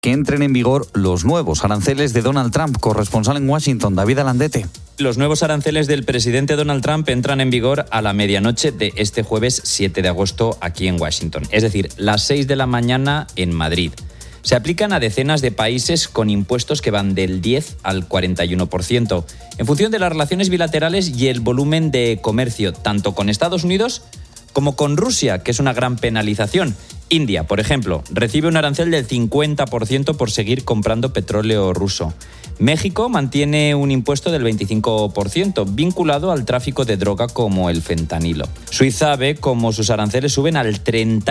que entren en vigor los nuevos aranceles de Donald Trump. Corresponsal en Washington, David Alandete. Los nuevos aranceles del presidente Donald Trump entran en vigor a la medianoche de este jueves 7 de agosto aquí en Washington, es decir, las 6 de la mañana en Madrid. Se aplican a decenas de países con impuestos que van del 10 al 41%, en función de las relaciones bilaterales y el volumen de comercio, tanto con Estados Unidos como con Rusia, que es una gran penalización. India, por ejemplo, recibe un arancel del 50% por seguir comprando petróleo ruso. México mantiene un impuesto del 25%, vinculado al tráfico de droga como el fentanilo. Suiza ve como sus aranceles suben al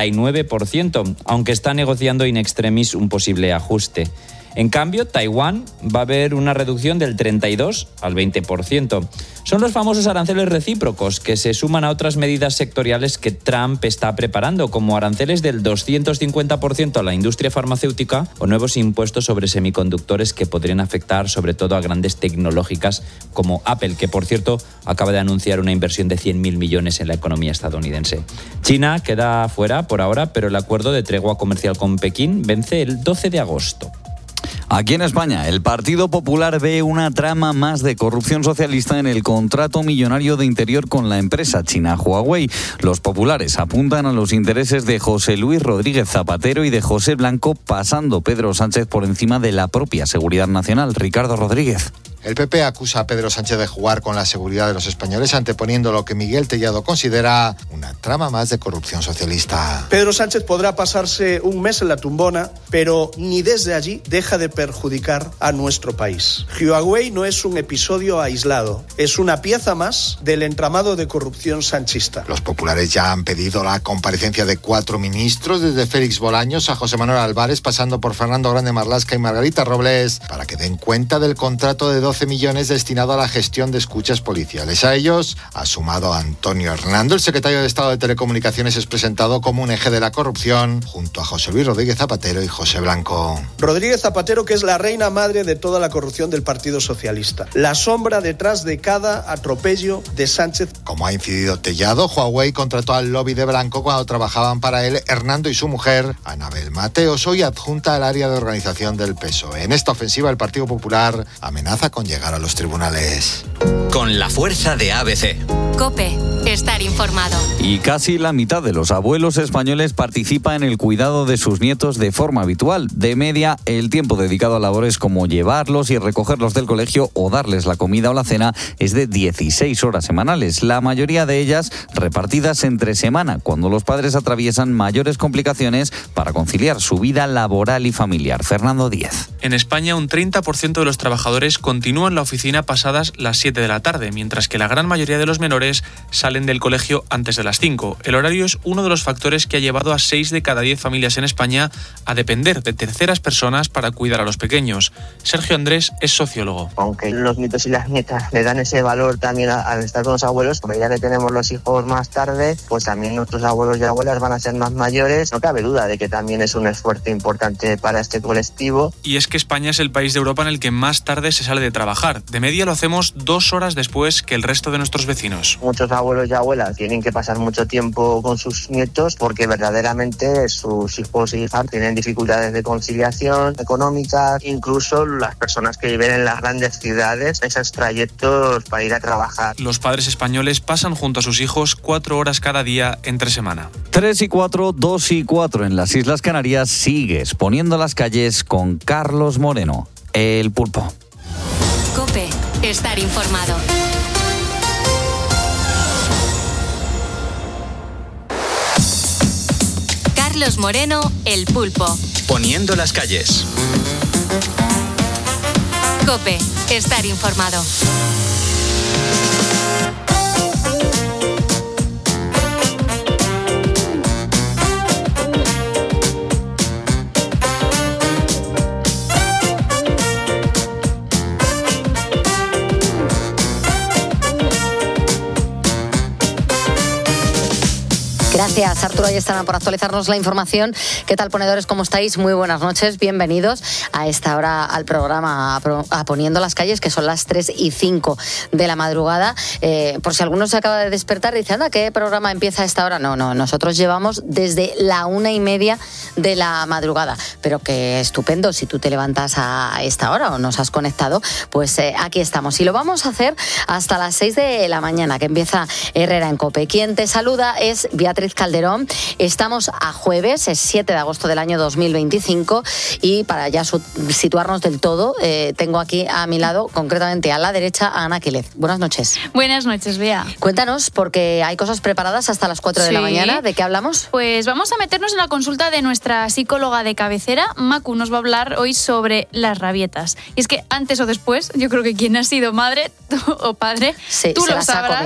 39%, aunque está negociando in extremis un posible ajuste. En cambio, Taiwán va a ver una reducción del 32 al 20%. Son los famosos aranceles recíprocos que se suman a otras medidas sectoriales que Trump está preparando, como aranceles del 250% a la industria farmacéutica o nuevos impuestos sobre semiconductores que podrían afectar sobre todo a grandes tecnológicas como Apple, que por cierto acaba de anunciar una inversión de 100.000 millones en la economía estadounidense. China queda fuera por ahora, pero el acuerdo de tregua comercial con Pekín vence el 12 de agosto. Aquí en España, el Partido Popular ve una trama más de corrupción socialista en el contrato millonario de Interior con la empresa china Huawei. Los populares apuntan a los intereses de José Luis Rodríguez Zapatero y de José Blanco, pasando Pedro Sánchez por encima de la propia seguridad nacional. Ricardo Rodríguez. El PP acusa a Pedro Sánchez de jugar con la seguridad de los españoles, anteponiendo lo que Miguel Tellado considera una trama más de corrupción socialista. Pedro Sánchez podrá pasarse un mes en la tumbona, pero ni desde allí deja de perjudicar a nuestro país. Huawei no es un episodio aislado, es una pieza más del entramado de corrupción sanchista. Los populares ya han pedido la comparecencia de 4 ministros, desde Félix Bolaños a José Manuel Álvarez, pasando por Fernando Grande Marlaska y Margarita Robles, para que den cuenta del contrato de 12 millones destinado a la gestión de escuchas policiales. A ellos ha sumado a Antonio Hernando. El secretario de Estado de Telecomunicaciones es presentado como un eje de la corrupción, junto a José Luis Rodríguez Zapatero y José Blanco. Rodríguez Zapatero, que es la reina madre de toda la corrupción del Partido Socialista. La sombra detrás de cada atropello de Sánchez. Como ha incidido Tellado, Huawei contrató al lobby de Blanco cuando trabajaban para él Hernando y su mujer, Anabel Mateos, hoy adjunta al área de organización del PSOE. En esta ofensiva, el Partido Popular amenaza con llegar a los tribunales. Con la fuerza de ABC. COPE. Estar informado. Y casi la mitad de los abuelos españoles participa en el cuidado de sus nietos de forma habitual. De media, el tiempo dedicado a labores como llevarlos y recogerlos del colegio o darles la comida o la cena es de 16 horas semanales. La mayoría de ellas repartidas entre semana, cuando los padres atraviesan mayores complicaciones para conciliar su vida laboral y familiar. Fernando Díez. En España, un 30% de los trabajadores continúan la oficina pasadas las 7 de la tarde, mientras que la gran mayoría de los menores salen del colegio antes de las 5. El horario es uno de los factores que ha llevado a 6 de cada 10 familias en España a depender de terceras personas para cuidar a los pequeños. Sergio Andrés es sociólogo. Aunque los nietos y las nietas le dan ese valor también al estar con los abuelos, como ya que tenemos los hijos más tarde, pues también nuestros abuelos y abuelas van a ser más mayores. No cabe duda de que también es un esfuerzo importante para este colectivo. Y es que España es el país de Europa en el que más tarde se sale de trabajar. De media lo hacemos 2 horas después que el resto de nuestros vecinos. Muchos abuelos y abuelas tienen que pasar mucho tiempo con sus nietos porque verdaderamente sus hijos e hijas tienen dificultades de conciliación económica. Incluso las personas que viven en las grandes ciudades, esos trayectos para ir a trabajar. Los padres españoles pasan junto a sus hijos 4 horas cada día entre semana. 3 y 4, 2 y 4 en las Islas Canarias. Sigues poniendo las calles con Carlos Moreno, el Pulpo. COPE. Estar informado. Carlos Moreno, el Pulpo. Poniendo las calles. COPE. Estar informado. Gracias. Gracias, Arturo Ayestana, por actualizarnos la información. ¿Qué tal, ponedores? ¿Cómo estáis? Muy buenas noches. Bienvenidos a esta hora al programa a Poniendo las Calles, que son las 3:05 de la madrugada. Por si alguno se acaba de despertar y dice, anda, ¿qué programa empieza a esta hora? No, nosotros llevamos desde la 1:30 de la madrugada. Pero que estupendo, si tú te levantas a esta hora o nos has conectado, pues aquí estamos. Y lo vamos a hacer hasta las 6 de la mañana, que empieza Herrera en COPE. Quien te saluda es Beatriz Calderón. Estamos a jueves, es 7 de agosto del año 2025, y para ya situarnos del todo, tengo aquí a mi lado, concretamente a la derecha, a Ana Quílez. Buenas noches. Buenas noches, Bea. Cuéntanos, porque hay cosas preparadas hasta las 4 de la mañana. ¿De qué hablamos? Pues vamos a meternos en la consulta de nuestra psicóloga de cabecera. Macu nos va a hablar hoy sobre las rabietas. Y es que antes o después, yo creo que quien ha sido madre o padre, tú lo sabrás,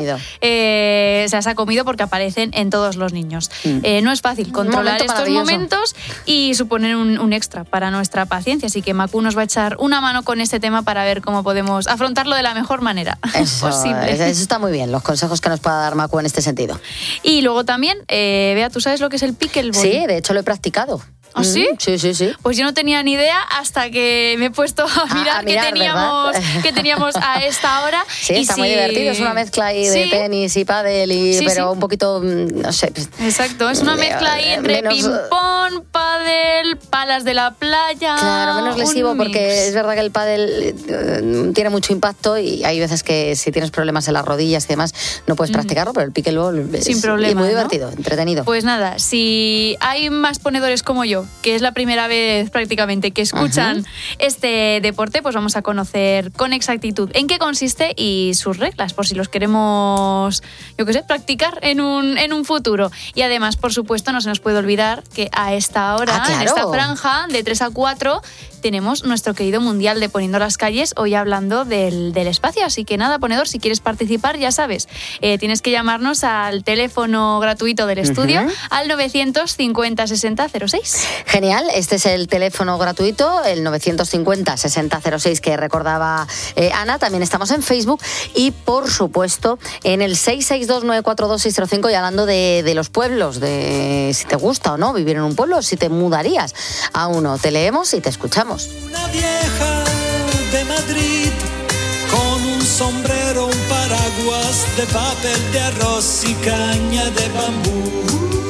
se las ha comido porque aparecen en todos los niños. No es fácil controlar estos momentos y suponen un extra para nuestra paciencia, así que Macu nos va a echar una mano con este tema para ver cómo podemos afrontarlo de la mejor manera posible. Eso está muy bien, los consejos que nos pueda dar Macu en este sentido. Y luego también, Bea, ¿tú sabes lo que es el pickleball? Sí, de hecho lo he practicado. ¿Ah, sí? Sí. Pues yo no tenía ni idea hasta que me he puesto a mirar qué teníamos a esta hora. Sí, está muy divertido. Es una mezcla ahí de tenis y pádel, pero un poquito, no sé. Exacto, es una mezcla ahí entre ping-pong, pádel, palas de la playa. Claro, menos lesivo porque es verdad que el pádel tiene mucho impacto y hay veces que si tienes problemas en las rodillas y demás no puedes practicarlo, pero el pickleball sin problema, y muy divertido, entretenido. Pues nada, si hay más ponedores como yo, que es la primera vez prácticamente que escuchan este deporte, pues vamos a conocer con exactitud en qué consiste y sus reglas, por si los queremos, practicar en un futuro. Y además, por supuesto, no se nos puede olvidar que a esta hora, en esta franja de 3 a 4, tenemos nuestro querido Mundial de Poniendo las Calles, hoy hablando del espacio. Así que nada, ponedor, si quieres participar, ya sabes, tienes que llamarnos al teléfono gratuito del estudio, al 950 60 06. Genial, este es el teléfono gratuito, el 950 60 06 que recordaba Ana. También estamos en Facebook y, por supuesto, en el 662 942 605, y hablando de los pueblos, de si te gusta o no vivir en un pueblo, si te mudarías a uno. Te leemos y te escuchamos. Una vieja de Madrid con un sombrero, un paraguas de papel de arroz y caña de bambú.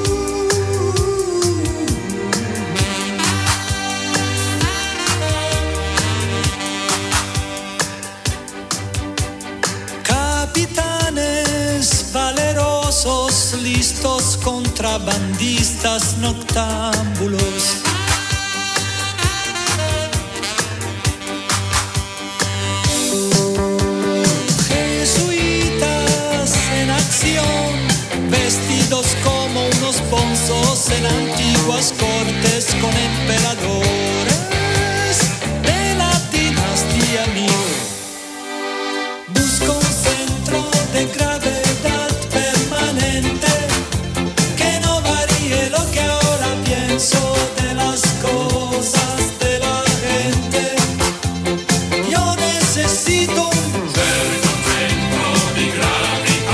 Capitanes valerosos, listos, contrabandistas, noctámbulos. Vestidos como unos bonzos en antiguas cortes con emperadores de la dinastía Ming. Busco un centro de gravedad permanente que no varíe lo que ahora pienso de las cosas de la gente. Yo necesito un centro de gravedad.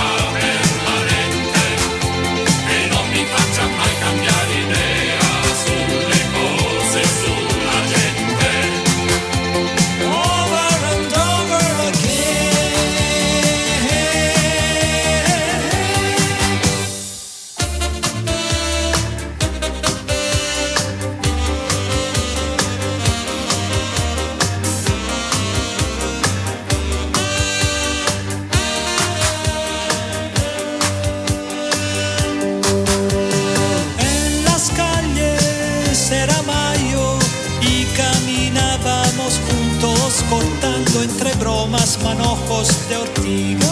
Cortando entre bromas manojos de ortigas.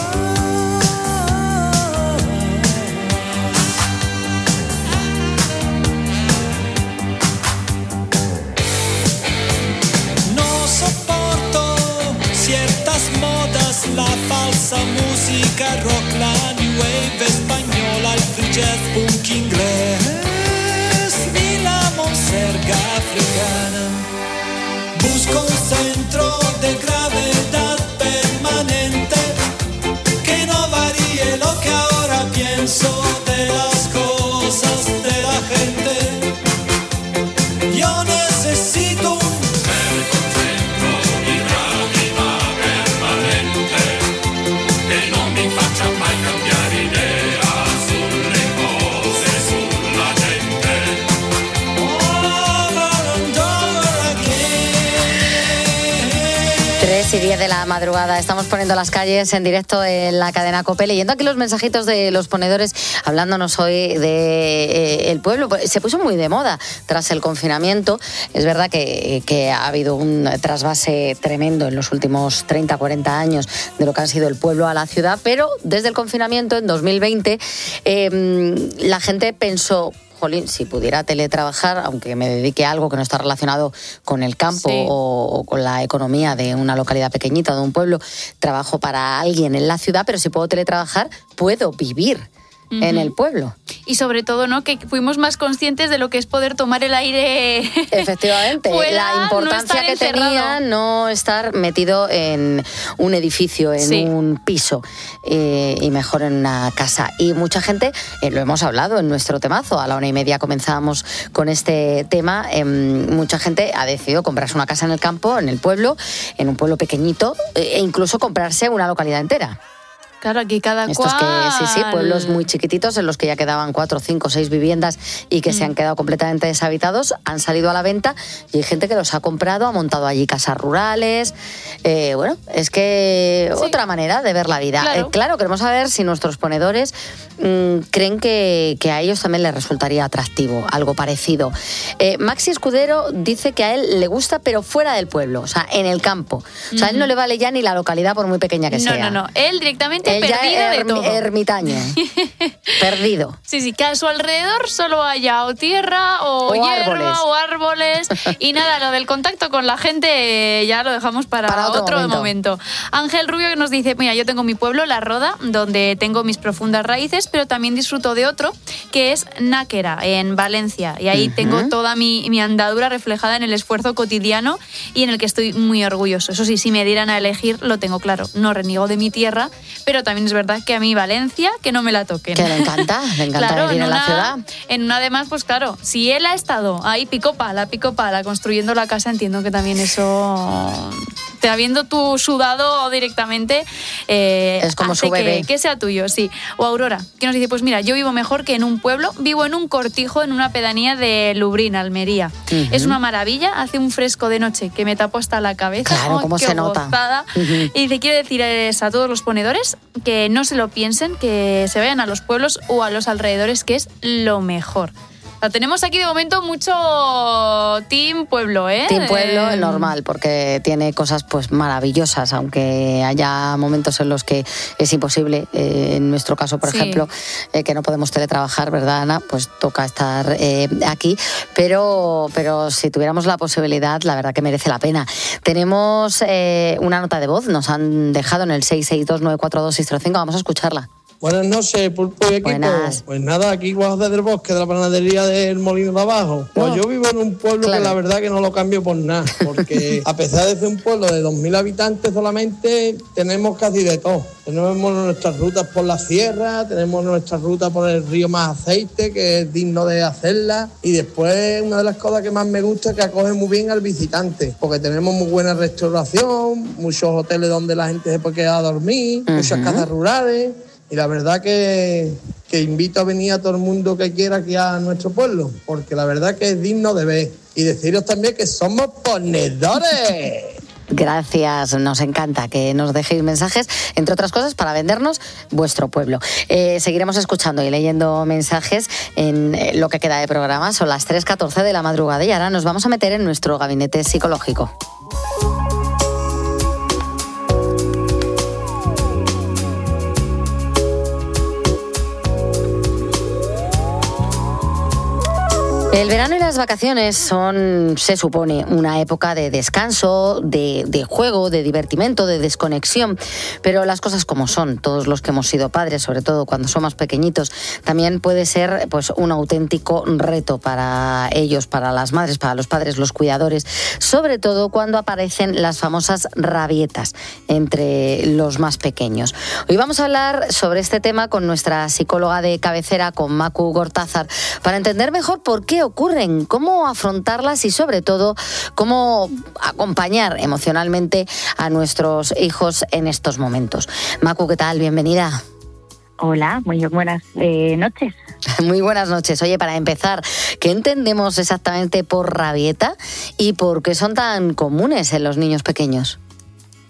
No soporto ciertas modas, la falsa música rock, la new wave española, el free jazz punk inglés, ni la monserga africana. Busco un centro de gravedad permanente 3:10 de la madrugada. Estamos poniendo las calles en directo en la cadena COPE, leyendo aquí los mensajitos de los ponedores, hablándonos hoy de el pueblo. Se puso muy de moda tras el confinamiento. Es verdad que ha habido un trasvase tremendo en los últimos 30, 40 años de lo que ha sido el pueblo a la ciudad, pero desde el confinamiento en 2020 la gente pensó: jolín, si pudiera teletrabajar, aunque me dedique a algo que no está relacionado con el campo, sí, o con la economía de una localidad pequeñita, de un pueblo, trabajo para alguien en la ciudad, pero si puedo teletrabajar, puedo vivir en el pueblo. Y sobre todo, ¿no?, que fuimos más conscientes de lo que es poder tomar el aire. Efectivamente, la importancia que tenía no estar metido en un edificio, en un piso, y mejor en una casa. Y mucha gente, lo hemos hablado en nuestro temazo, a la 1:30 comenzábamos con este tema, mucha gente ha decidido comprarse una casa en el campo, en el pueblo, en un pueblo pequeñito, e incluso comprarse una localidad entera. Claro, aquí cada Estos cual. Sí, pueblos muy chiquititos en los que ya quedaban 4, 5, 6 viviendas y que se han quedado completamente deshabitados, han salido a la venta y hay gente que los ha comprado, ha montado allí casas rurales. Bueno, es que otra manera de ver la vida. Claro, queremos saber si nuestros ponedores creen que a ellos también les resultaría atractivo algo parecido. Maxi Escudero dice que a él le gusta, pero fuera del pueblo, o sea, en el campo. O sea, a él no le vale ya ni la localidad por muy pequeña que sea. No, él directamente él perdido ya de todo. Ermitaño. Perdido. Sí, que a su alrededor solo haya o tierra o hierba o árboles. Y nada, lo del contacto con la gente ya lo dejamos para otro momento. Ángel Rubio que nos dice: mira, yo tengo mi pueblo, La Roda, donde tengo mis profundas raíces, pero también disfruto de otro, que es Náquera, en Valencia. Y ahí tengo toda mi andadura reflejada en el esfuerzo cotidiano y en el que estoy muy orgulloso. Eso sí, si me dieran a elegir, lo tengo claro. No reniego de mi tierra, pero también es verdad que a mí Valencia, que no me la toquen. Que le encanta claro, vivir en la ciudad. En una, además, pues claro, si él ha estado ahí pico pala, construyendo la casa, entiendo que también eso, te habiendo tú sudado directamente, es como su bebé. Que sea tuyo, sí. O Aurora, que nos dice: pues mira, yo vivo mejor que en un pueblo, vivo en un cortijo en una pedanía de Lubrín, Almería. Es una maravilla, hace un fresco de noche que me tapo hasta la cabeza. Claro, cómo se nota. Y te quiero decir a todos los ponedores que no se lo piensen, que se vayan a los pueblos o a los alrededores, que es lo mejor. O sea, tenemos aquí de momento mucho Team Pueblo, ¿eh? Team Pueblo, normal, porque tiene cosas pues maravillosas, aunque haya momentos en los que es imposible. En nuestro caso, por ejemplo, que no podemos teletrabajar, ¿verdad, Ana? Pues toca estar aquí, pero si tuviéramos la posibilidad, la verdad que merece la pena. Tenemos una nota de voz, nos han dejado en el 662-942-605, vamos a escucharla. Buenas noches, Pulpo y equipo. Buenas. Pues nada, aquí Guajo desde el Bosque, de la panadería del Molino de Abajo. Pues yo vivo en un pueblo que la verdad que no lo cambio por nada, porque a pesar de ser un pueblo de 2.000 habitantes solamente, tenemos casi de todo. Tenemos nuestras rutas por la sierra, tenemos nuestras rutas por el río Más Aceite, que es digno de hacerla. Y después, una de las cosas que más me gusta es que acoge muy bien al visitante, porque tenemos muy buena restauración, muchos hoteles donde la gente se puede quedar a dormir, muchas casas rurales. Y la verdad que invito a venir a todo el mundo que quiera aquí a nuestro pueblo, porque la verdad que es digno de ver. Y deciros también que somos ponedores. Gracias, nos encanta que nos dejéis mensajes, entre otras cosas, para vendernos vuestro pueblo. Seguiremos escuchando y leyendo mensajes en lo que queda de programa. Son las 3:14 de la madrugada y ahora nos vamos a meter en nuestro gabinete psicológico. El verano y las vacaciones son, se supone, una época de descanso, de juego, de divertimento, de desconexión, pero las cosas como son, todos los que hemos sido padres, sobre todo cuando somos pequeñitos, también puede ser pues un auténtico reto para ellos, para las madres, para los padres, los cuidadores, sobre todo cuando aparecen las famosas rabietas entre los más pequeños. Hoy vamos a hablar sobre este tema con nuestra psicóloga de cabecera, con Macu Gortázar, para entender mejor por qué ocurren, cómo afrontarlas y sobre todo cómo acompañar emocionalmente a nuestros hijos en estos momentos. Macu, ¿qué tal? Bienvenida. Hola, muy buenas noches. Muy buenas noches. Oye, para empezar, ¿qué entendemos exactamente por rabieta y por qué son tan comunes en los niños pequeños?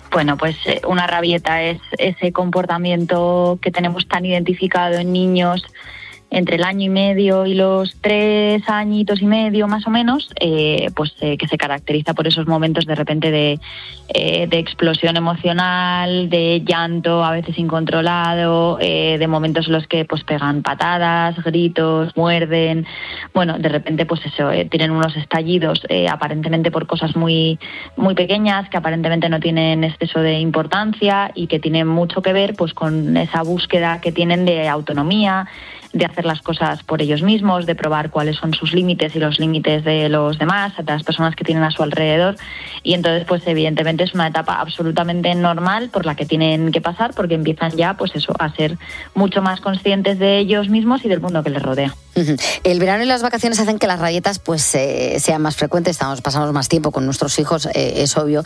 Bueno, pues una rabieta es ese comportamiento que tenemos tan identificado en niños entre el año y medio y los 3 añitos y medio más o menos, que se caracteriza por esos momentos de repente de explosión emocional, de llanto a veces incontrolado, de momentos en los que pues pegan patadas, gritos, muerden, bueno, de repente pues eso, tienen unos estallidos aparentemente por cosas muy, muy pequeñas que aparentemente no tienen exceso de importancia y que tienen mucho que ver pues con esa búsqueda que tienen de autonomía, de hacer las cosas por ellos mismos, de probar cuáles son sus límites y los límites de los demás, de las personas que tienen a su alrededor. Y entonces, pues evidentemente es una etapa absolutamente normal por la que tienen que pasar, porque empiezan ya, pues eso, a ser mucho más conscientes de ellos mismos y del mundo que les rodea. El verano y las vacaciones hacen que las rabietas pues sean más frecuentes, pasamos más tiempo con nuestros hijos, es obvio.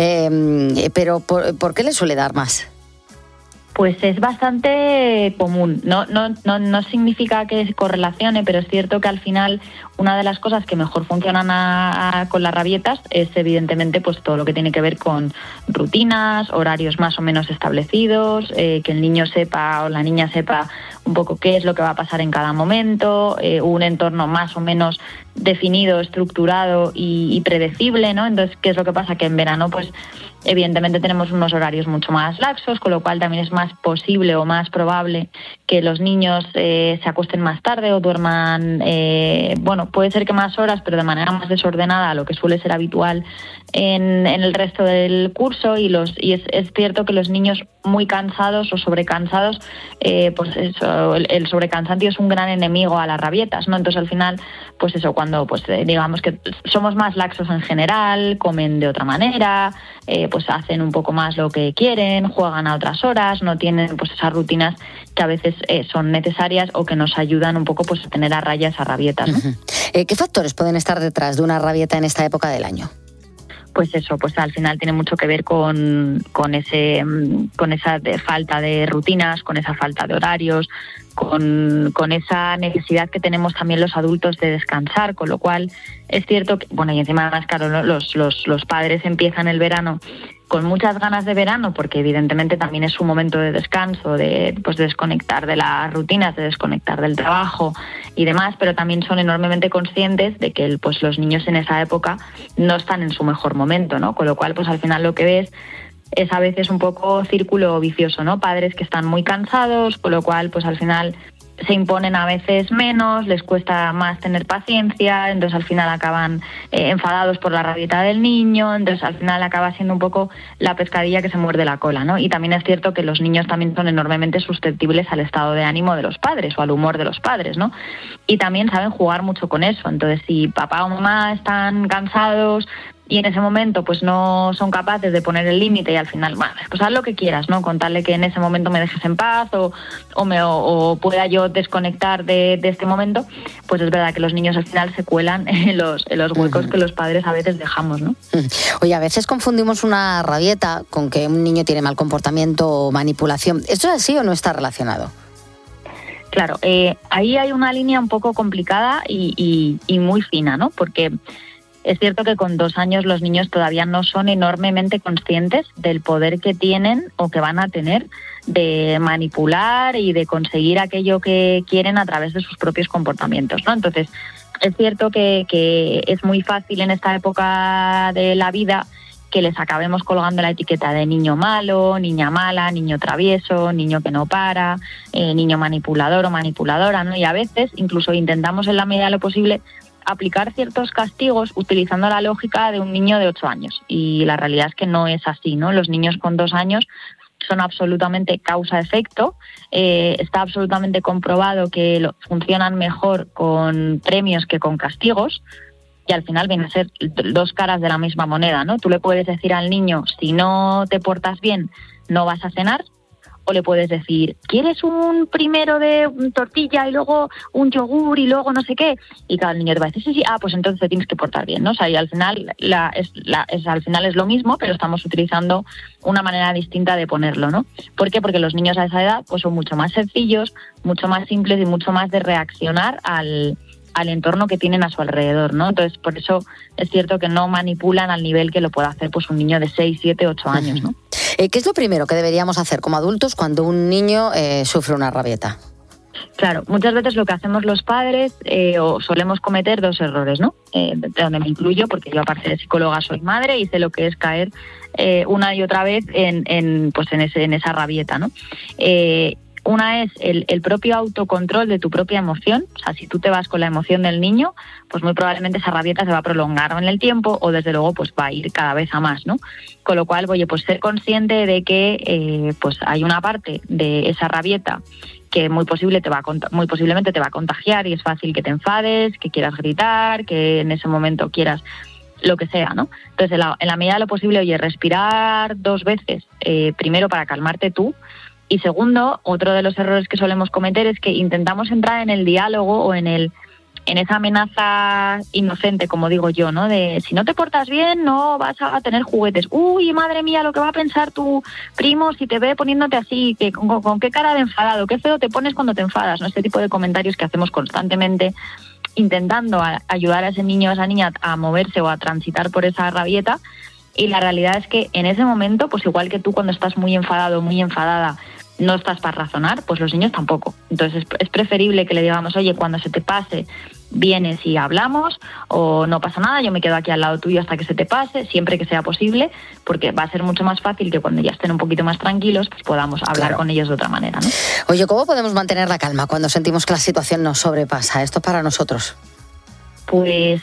Pero ¿por qué les suele dar más? Pues es bastante común. No significa que se correlacione, pero es cierto que al final una de las cosas que mejor funcionan con las rabietas es evidentemente pues todo lo que tiene que ver con rutinas, horarios más o menos establecidos, que el niño sepa o la niña sepa un poco qué es lo que va a pasar en cada momento, un entorno más o menos definido, estructurado y predecible, ¿no? Entonces, ¿qué es lo que pasa? Que en verano pues evidentemente tenemos unos horarios mucho más laxos, con lo cual también es más posible o más probable que los niños se acuesten más tarde o duerman, puede ser que más horas, pero de manera más desordenada a lo que suele ser habitual en el resto del curso. Y es cierto que los niños muy cansados o sobrecansados, pues eso, el sobrecansancio es un gran enemigo a las rabietas, ¿no? Entonces al final, pues eso, cuando pues digamos que somos más laxos en general, comen de otra manera, pues hacen un poco más lo que quieren, juegan a otras horas, no tienen pues esas rutinas que a veces son necesarias o que nos ayudan un poco pues a tener a raya esas rabietas, ¿no? ¿Qué factores pueden estar detrás de una rabieta en esta época del año? Pues eso, pues al final tiene mucho que ver con esa falta de rutinas, con esa falta de horarios, con esa necesidad que tenemos también los adultos de descansar, con lo cual es cierto que, y encima además, claro, ¿no? los padres empiezan el verano con muchas ganas de verano, porque evidentemente también es un momento de descanso, de desconectar de las rutinas, de desconectar del trabajo y demás, pero también son enormemente conscientes de que los niños en esa época no están en su mejor momento, ¿no? Con lo cual, pues al final lo que ves es a veces un poco círculo vicioso, ¿no? Padres que están muy cansados, con lo cual, pues al final se imponen a veces menos, les cuesta más tener paciencia, entonces al final acaban enfadados por la rabieta del niño, entonces al final acaba siendo un poco la pescadilla que se muerde la cola, ¿no? Y también es cierto que los niños también son enormemente susceptibles al estado de ánimo de los padres o al humor de los padres, ¿no? Y también saben jugar mucho con eso, entonces si papá o mamá están cansados y en ese momento pues no son capaces de poner el límite y al final, pues haz lo que quieras, ¿no? Contarle que en ese momento me dejes en paz o pueda yo desconectar de este momento, pues es verdad que los niños al final se cuelan en los huecos que los padres a veces dejamos, ¿no? Oye, a veces confundimos una rabieta con que un niño tiene mal comportamiento o manipulación. ¿Esto es así o no está relacionado? Claro, ahí hay una línea un poco complicada y muy fina, ¿no? Porque es cierto que con 2 años los niños todavía no son enormemente conscientes del poder que tienen o que van a tener de manipular y de conseguir aquello que quieren a través de sus propios comportamientos, ¿no? Entonces, es cierto que es muy fácil en esta época de la vida que les acabemos colgando la etiqueta de niño malo, niña mala, niño travieso, niño que no para, niño manipulador o manipuladora, ¿no? Y a veces incluso intentamos en la medida de lo posible aplicar ciertos castigos utilizando la lógica de un niño de 8 años. Y la realidad es que no es así, ¿no? Los niños con 2 años son absolutamente causa-efecto. Está absolutamente comprobado que funcionan mejor con premios que con castigos. Y al final vienen a ser 2 caras de la misma moneda, ¿no? Tú le puedes decir al niño, si no te portas bien, no vas a cenar. O le puedes decir, ¿quieres un primero de tortilla y luego un yogur y luego no sé qué? Y cada niño te va a decir, sí, pues entonces te tienes que portar bien, ¿no? O sea, y al final al final es lo mismo, pero estamos utilizando una manera distinta de ponerlo, ¿no? ¿Por qué? Porque los niños a esa edad pues son mucho más sencillos, mucho más simples y mucho más de reaccionar al al entorno que tienen a su alrededor, ¿no? Entonces, por eso es cierto que no manipulan al nivel que lo puede hacer pues un niño de 6, 7, 8 años, ¿no? ¿Qué es lo primero que deberíamos hacer como adultos cuando un niño sufre una rabieta? Claro, muchas veces lo que hacemos los padres o solemos cometer 2 errores, ¿no? De donde me incluyo, porque yo aparte de psicóloga soy madre y sé lo que es caer una y otra vez en esa rabieta, ¿no? Una es el propio autocontrol de tu propia emoción. O sea, si tú te vas con la emoción del niño, pues muy probablemente esa rabieta se va a prolongar en el tiempo o desde luego pues va a ir cada vez a más, ¿no? Con lo cual, oye, pues ser consciente de que pues hay una parte de esa rabieta que muy posiblemente te va a contagiar y es fácil que te enfades, que quieras gritar, que en ese momento quieras lo que sea, ¿no? Entonces, en la medida de lo posible, oye, respirar 2 veces, primero para calmarte tú, y segundo, otro de los errores que solemos cometer es que intentamos entrar en el diálogo o en esa amenaza inocente, como digo yo, ¿no? De si no te portas bien, no vas a tener juguetes. Uy, madre mía, lo que va a pensar tu primo si te ve poniéndote así, que con qué cara de enfadado, qué feo te pones cuando te enfadas, ¿no? Este tipo de comentarios que hacemos constantemente intentando ayudar a ese niño o esa niña a moverse o a transitar por esa rabieta. Y la realidad es que en ese momento, pues igual que tú cuando estás muy enfadado, muy enfadada, no estás para razonar, pues los niños tampoco. Entonces es preferible que le digamos, oye, cuando se te pase, vienes y hablamos, o no pasa nada, yo me quedo aquí al lado tuyo hasta que se te pase, siempre que sea posible, porque va a ser mucho más fácil que cuando ya estén un poquito más tranquilos, pues podamos hablar con ellos de otra manera, ¿no? Oye, ¿cómo podemos mantener la calma cuando sentimos que la situación nos sobrepasa? Esto para nosotros. Pues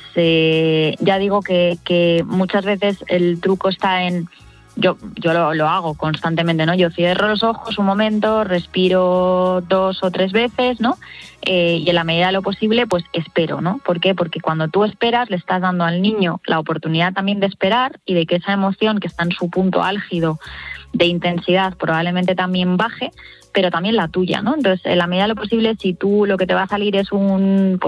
ya digo que muchas veces el truco está en... Yo lo hago constantemente, ¿no? Yo cierro los ojos un momento, respiro 2 o 3 veces, ¿no? Y en la medida de lo posible, pues espero, ¿no? ¿Por qué? Porque cuando tú esperas, le estás dando al niño la oportunidad también de esperar y de que esa emoción que está en su punto álgido de intensidad probablemente también baje, pero también la tuya, ¿no? Entonces, en la medida de lo posible, si tú lo que te va a salir es un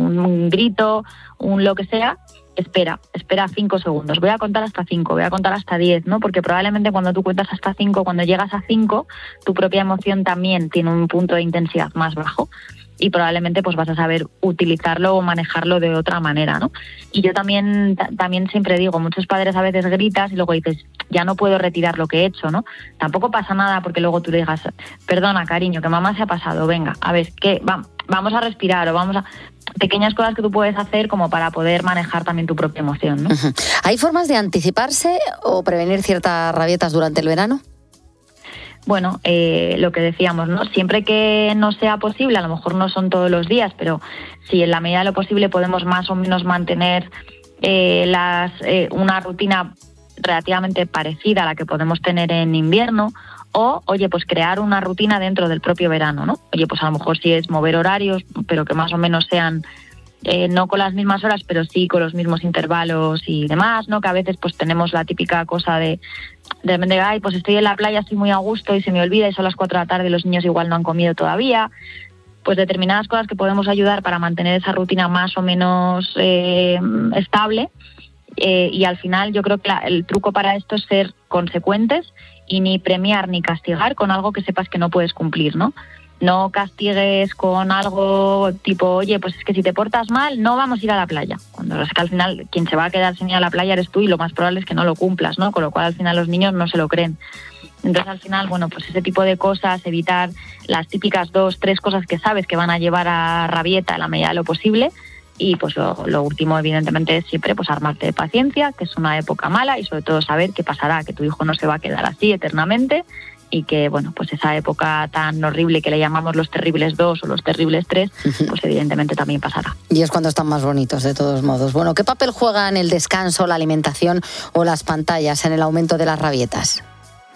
grito, un lo que sea, espera 5 segundos. Voy a contar hasta 5, voy a contar hasta 10, ¿no? Porque probablemente cuando tú cuentas hasta 5, cuando llegas a 5, tu propia emoción también tiene un punto de intensidad más bajo y probablemente pues vas a saber utilizarlo o manejarlo de otra manera, ¿no? Y yo también siempre digo, muchos padres a veces gritas y luego dices, ya no puedo retirar lo que he hecho, ¿no? Tampoco pasa nada porque luego tú digas, perdona, cariño, que mamá se ha pasado, venga, a ver, ¿qué? Vamos a respirar o vamos a... Pequeñas cosas que tú puedes hacer como para poder manejar también tu propia emoción, ¿no? ¿Hay formas de anticiparse o prevenir ciertas rabietas durante el verano? Bueno, lo que decíamos, ¿no? Siempre que no sea posible, a lo mejor no son todos los días, pero si en la medida de lo posible podemos más o menos mantener una rutina relativamente parecida a la que podemos tener en invierno, o, oye, pues crear una rutina dentro del propio verano, ¿no? Oye, pues a lo mejor sí es mover horarios, pero que más o menos sean no con las mismas horas, pero sí con los mismos intervalos y demás, ¿no? Que a veces pues tenemos la típica cosa de repente, ay, pues estoy en la playa, estoy muy a gusto y se me olvida y son las 4 de la tarde y los niños igual no han comido todavía. Pues determinadas cosas que podemos ayudar para mantener esa rutina más o menos estable. Y al final yo creo que el truco para esto es ser consecuentes y ni premiar ni castigar con algo que sepas que no puedes cumplir, ¿no? No castigues con algo tipo, oye, pues es que si te portas mal no vamos a ir a la playa. Cuando es que al final quien se va a quedar sin ir a la playa eres tú y lo más probable es que no lo cumplas, ¿no? Con lo cual al final los niños no se lo creen. Entonces al final, bueno, pues ese tipo de cosas, evitar las típicas 2, 3 cosas que sabes que van a llevar a rabieta en la medida de lo posible. Y pues lo último, evidentemente, es siempre pues armarte de paciencia, que es una época mala y sobre todo saber qué pasará, que tu hijo no se va a quedar así eternamente y que, bueno, pues esa época tan horrible que le llamamos los terribles 2 o los terribles 3, pues evidentemente también pasará. Y es cuando están más bonitos, de todos modos. Bueno, ¿qué papel juegan el descanso, la alimentación o las pantallas en el aumento de las rabietas?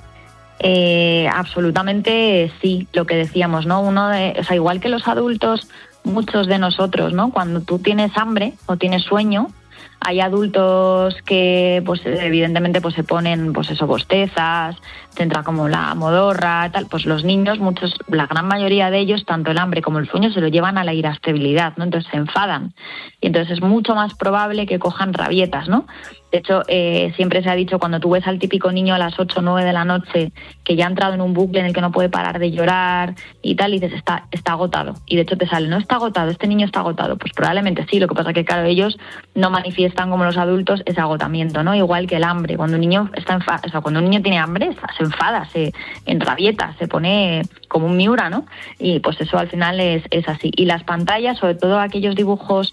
Absolutamente sí, lo que decíamos, ¿no? O sea, igual que los adultos, muchos de nosotros, ¿no? Cuando tú tienes hambre o tienes sueño, hay adultos que, pues evidentemente, pues se ponen, pues eso, bostezas, te entra como la modorra, tal. Pues los niños, la gran mayoría de ellos, tanto el hambre como el sueño, se lo llevan a la irascibilidad, ¿no? Entonces se enfadan y entonces es mucho más probable que cojan rabietas, ¿no? De hecho, siempre se ha dicho, cuando tú ves al típico niño a las 8 o 9 de la noche que ya ha entrado en un bucle en el que no puede parar de llorar y tal, y dices, está agotado. Y de hecho te sale, no está agotado, este niño está agotado. Pues probablemente sí, lo que pasa es que, claro, ellos no manifiestan como los adultos ese agotamiento, ¿no? Igual que el hambre. Cuando un niño cuando un niño tiene hambre, se enfada, se enrabieta, se pone como un miura, ¿no? Y pues eso al final es así. Y las pantallas, sobre todo aquellos dibujos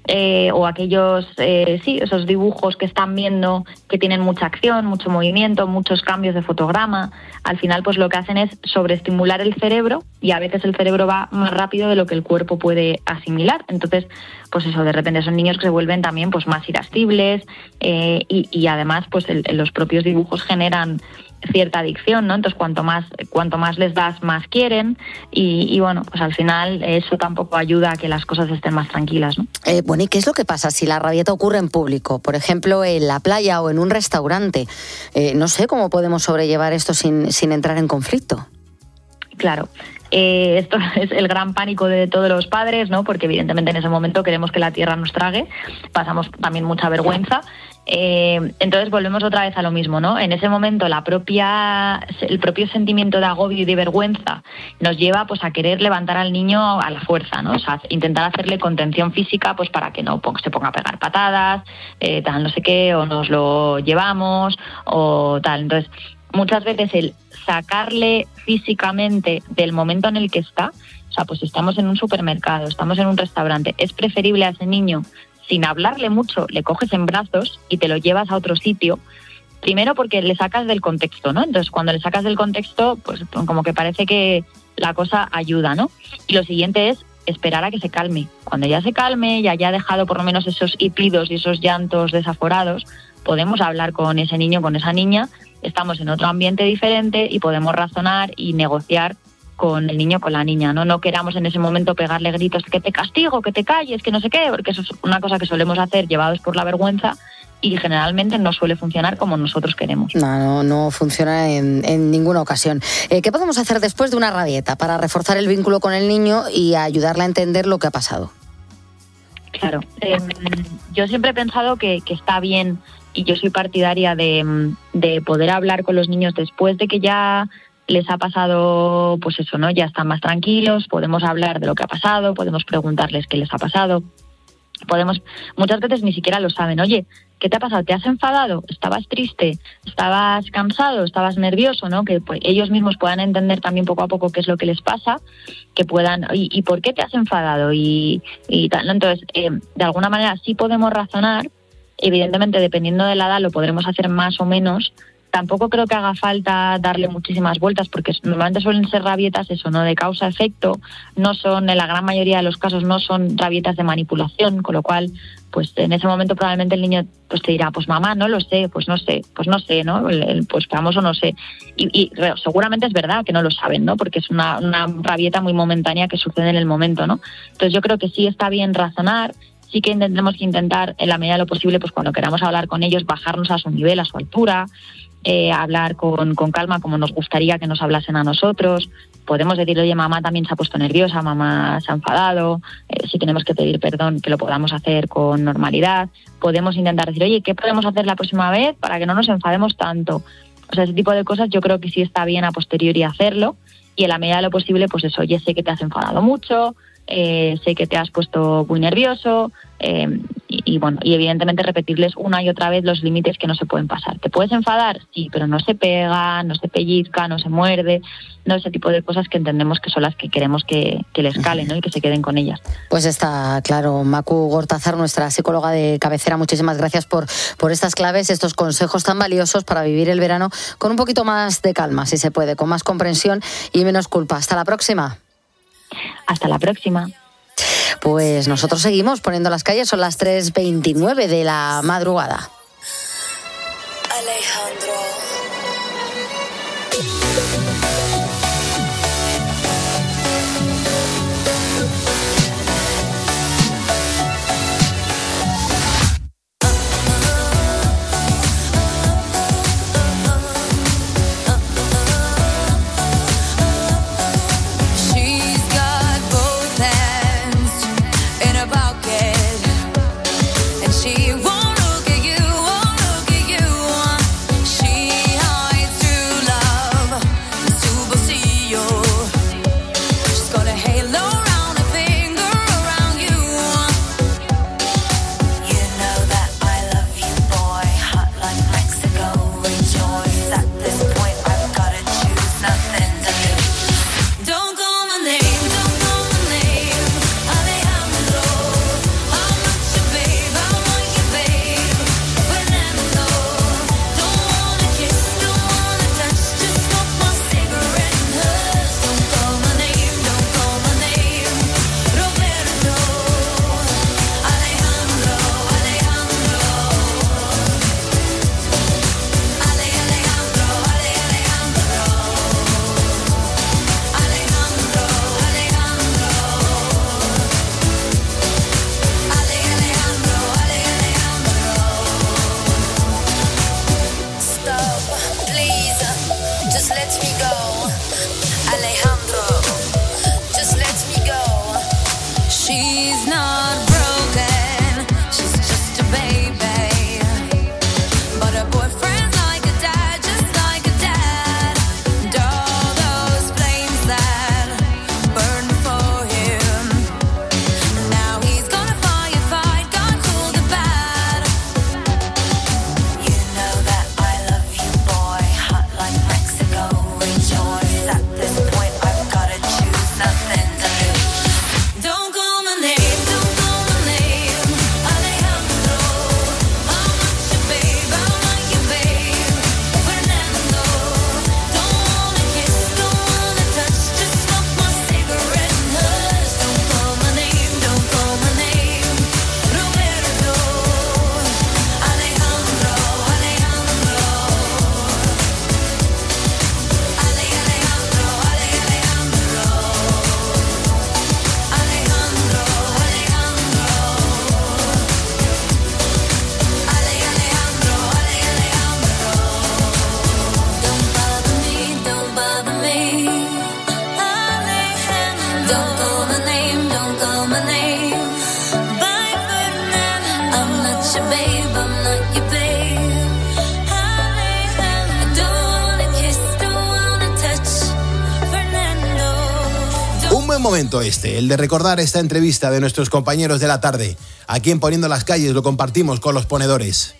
o aquellos, esos dibujos que están viendo que tienen mucha acción, mucho movimiento, muchos cambios de fotograma, al final pues lo que hacen es sobreestimular el cerebro y a veces el cerebro va más rápido de lo que el cuerpo puede asimilar. Entonces, pues eso, de repente son niños que se vuelven también pues más irascibles y además pues los propios dibujos generan cierta adicción, ¿no? Entonces cuanto más les das, más quieren y bueno, pues al final eso tampoco ayuda a que las cosas estén más tranquilas, ¿no? Bueno, ¿y qué es lo que pasa si la rabieta ocurre en público? Por ejemplo, en la playa o en un restaurante. No sé cómo podemos sobrellevar esto sin entrar en conflicto. Claro. Esto es el gran pánico de todos los padres, ¿no? Porque evidentemente en ese momento queremos que la tierra nos trague, pasamos también mucha vergüenza. Entonces volvemos otra vez a lo mismo, ¿no? En ese momento el propio sentimiento de agobio y de vergüenza nos lleva pues a querer levantar al niño a la fuerza, ¿no? O sea, intentar hacerle contención física pues para que no se ponga a pegar patadas, tal no sé qué, o nos lo llevamos o tal. Entonces, muchas veces el sacarle físicamente del momento en el que está, o sea, pues estamos en un supermercado, estamos en un restaurante, es preferible a ese niño, sin hablarle mucho, le coges en brazos y te lo llevas a otro sitio. Primero porque le sacas del contexto, ¿no? Entonces cuando le sacas del contexto, pues como que parece que la cosa ayuda, ¿no? Y lo siguiente es esperar a que se calme. Cuando ya se calme, ya haya dejado por lo menos esos hipidos y esos llantos desaforados, podemos hablar con ese niño, con esa niña, estamos en otro ambiente diferente y podemos razonar y negociar con el niño, con la niña, ¿no? No queramos en ese momento pegarle gritos que te castigo, que te calles, que no sé qué, porque eso es una cosa que solemos hacer llevados por la vergüenza y generalmente no suele funcionar como nosotros queremos. No funciona en ninguna ocasión. ¿Qué podemos hacer después de una rabieta para reforzar el vínculo con el niño y ayudarle a entender lo que ha pasado? Claro, yo siempre he pensado que está bien y yo soy partidaria de poder hablar con los niños después de que ya les ha pasado, pues eso, ¿no? Ya están más tranquilos, podemos hablar de lo que ha pasado, podemos preguntarles qué les ha pasado, muchas veces ni siquiera lo saben. Oye, ¿qué te ha pasado? ¿Te has enfadado? ¿Estabas triste? ¿Estabas cansado? ¿Estabas nervioso? ¿No? Que pues, ellos mismos puedan entender también poco a poco qué es lo que les pasa, que puedan, ¿y por qué te has enfadado? Y tal, ¿no? Entonces, de alguna manera sí podemos razonar, evidentemente dependiendo de la edad lo podremos hacer más o menos. Tampoco creo que haga falta darle muchísimas vueltas porque normalmente suelen ser rabietas eso, ¿no? De causa-efecto, no son, en la gran mayoría de los casos no son rabietas de manipulación, con lo cual pues en ese momento probablemente el niño pues te dirá, pues mamá, no lo sé, pues no sé, ¿no? El pues famoso no sé. Y seguramente es verdad que no lo saben, ¿no? Porque es una rabieta muy momentánea que sucede en el momento, ¿no? Entonces yo creo que sí está bien razonar. Sí que tenemos que intentar, en la medida de lo posible, pues cuando queramos hablar con ellos, bajarnos a su nivel, a su altura, hablar con calma como nos gustaría que nos hablasen a nosotros. Podemos decir, oye, mamá también se ha puesto nerviosa, mamá se ha enfadado, si tenemos que pedir perdón, que lo podamos hacer con normalidad. Podemos intentar decir, oye, ¿qué podemos hacer la próxima vez para que no nos enfademos tanto? O sea, ese tipo de cosas yo creo que sí está bien a posteriori hacerlo y en la medida de lo posible, pues eso, oye, sé que te has enfadado mucho, sé que te has puesto muy nervioso y bueno, y evidentemente repetirles una y otra vez los límites que no se pueden pasar. ¿Te puedes enfadar? Sí, pero no se pega, no se pellizca, no se muerde, no ese tipo de cosas que entendemos que son las que queremos que les calen, ¿no? Y que se queden con ellas. Pues está claro. Macu Gortázar, nuestra psicóloga de cabecera, muchísimas gracias por estas claves, estos consejos tan valiosos para vivir el verano con un poquito más de calma, si se puede, con más comprensión y menos culpa. Hasta la próxima. Hasta la próxima. Pues nosotros seguimos poniendo las calles, son las 3:29 de la madrugada. Alejandro. She won't look at you, won't Buen momento el de recordar esta entrevista de nuestros compañeros de la tarde. Aquí en Poniendo las Calles lo compartimos con los ponedores.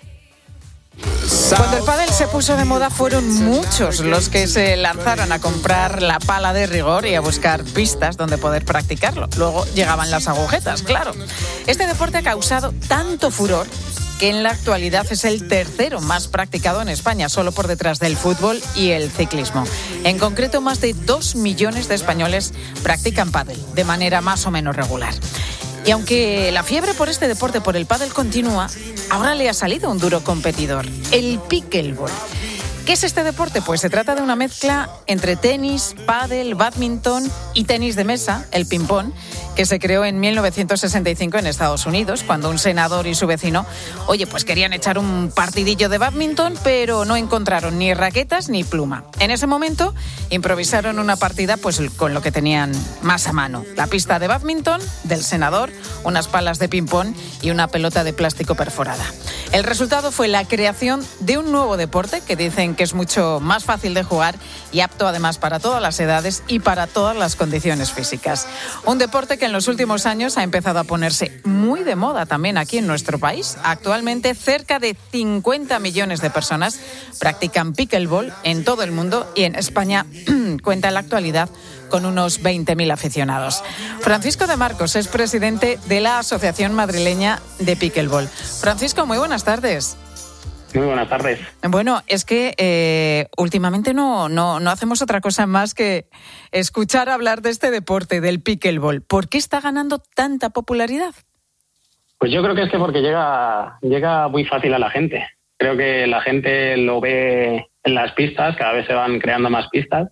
Cuando el pádel se puso de moda fueron muchos los que se lanzaron a comprar la pala de rigor y a buscar pistas donde poder practicarlo. Luego llegaban las agujetas, claro. Este deporte ha causado tanto furor que en la actualidad es el tercero más practicado en España, solo por detrás del fútbol y el ciclismo. En concreto, más de 2 millones de españoles practican pádel de manera más o menos regular. Y aunque la fiebre por este deporte, por el pádel, continúa, ahora le ha salido un duro competidor, el pickleball. ¿Qué es este deporte? Pues se trata de una mezcla entre tenis, pádel, bádminton y tenis de mesa, el ping-pong, que se creó en 1965 en Estados Unidos, cuando un senador y su vecino, pues querían echar un partidillo de bádminton, pero no encontraron ni raquetas ni pluma. En ese momento improvisaron una partida pues con lo que tenían más a mano: la pista de bádminton del senador, unas palas de ping-pong y una pelota de plástico perforada. El resultado fue la creación de un nuevo deporte que dicen que es mucho más fácil de jugar y apto además para todas las edades y para todas las condiciones físicas. Un deporte que en los últimos años ha empezado a ponerse muy de moda también aquí en nuestro país. Actualmente cerca de 50 millones de personas practican pickleball en todo el mundo y en España cuenta en la actualidad con unos 20.000 aficionados. Francisco de Marcos es presidente de la Asociación Madrileña de Pickleball. Francisco, muy buenas tardes. Muy buenas tardes. Bueno, es que últimamente no hacemos otra cosa más que escuchar hablar de este deporte, del pickleball. ¿Por qué está ganando tanta popularidad? Pues yo creo que es porque llega muy fácil a la gente. Creo que la gente lo ve en las pistas, cada vez se van creando más pistas,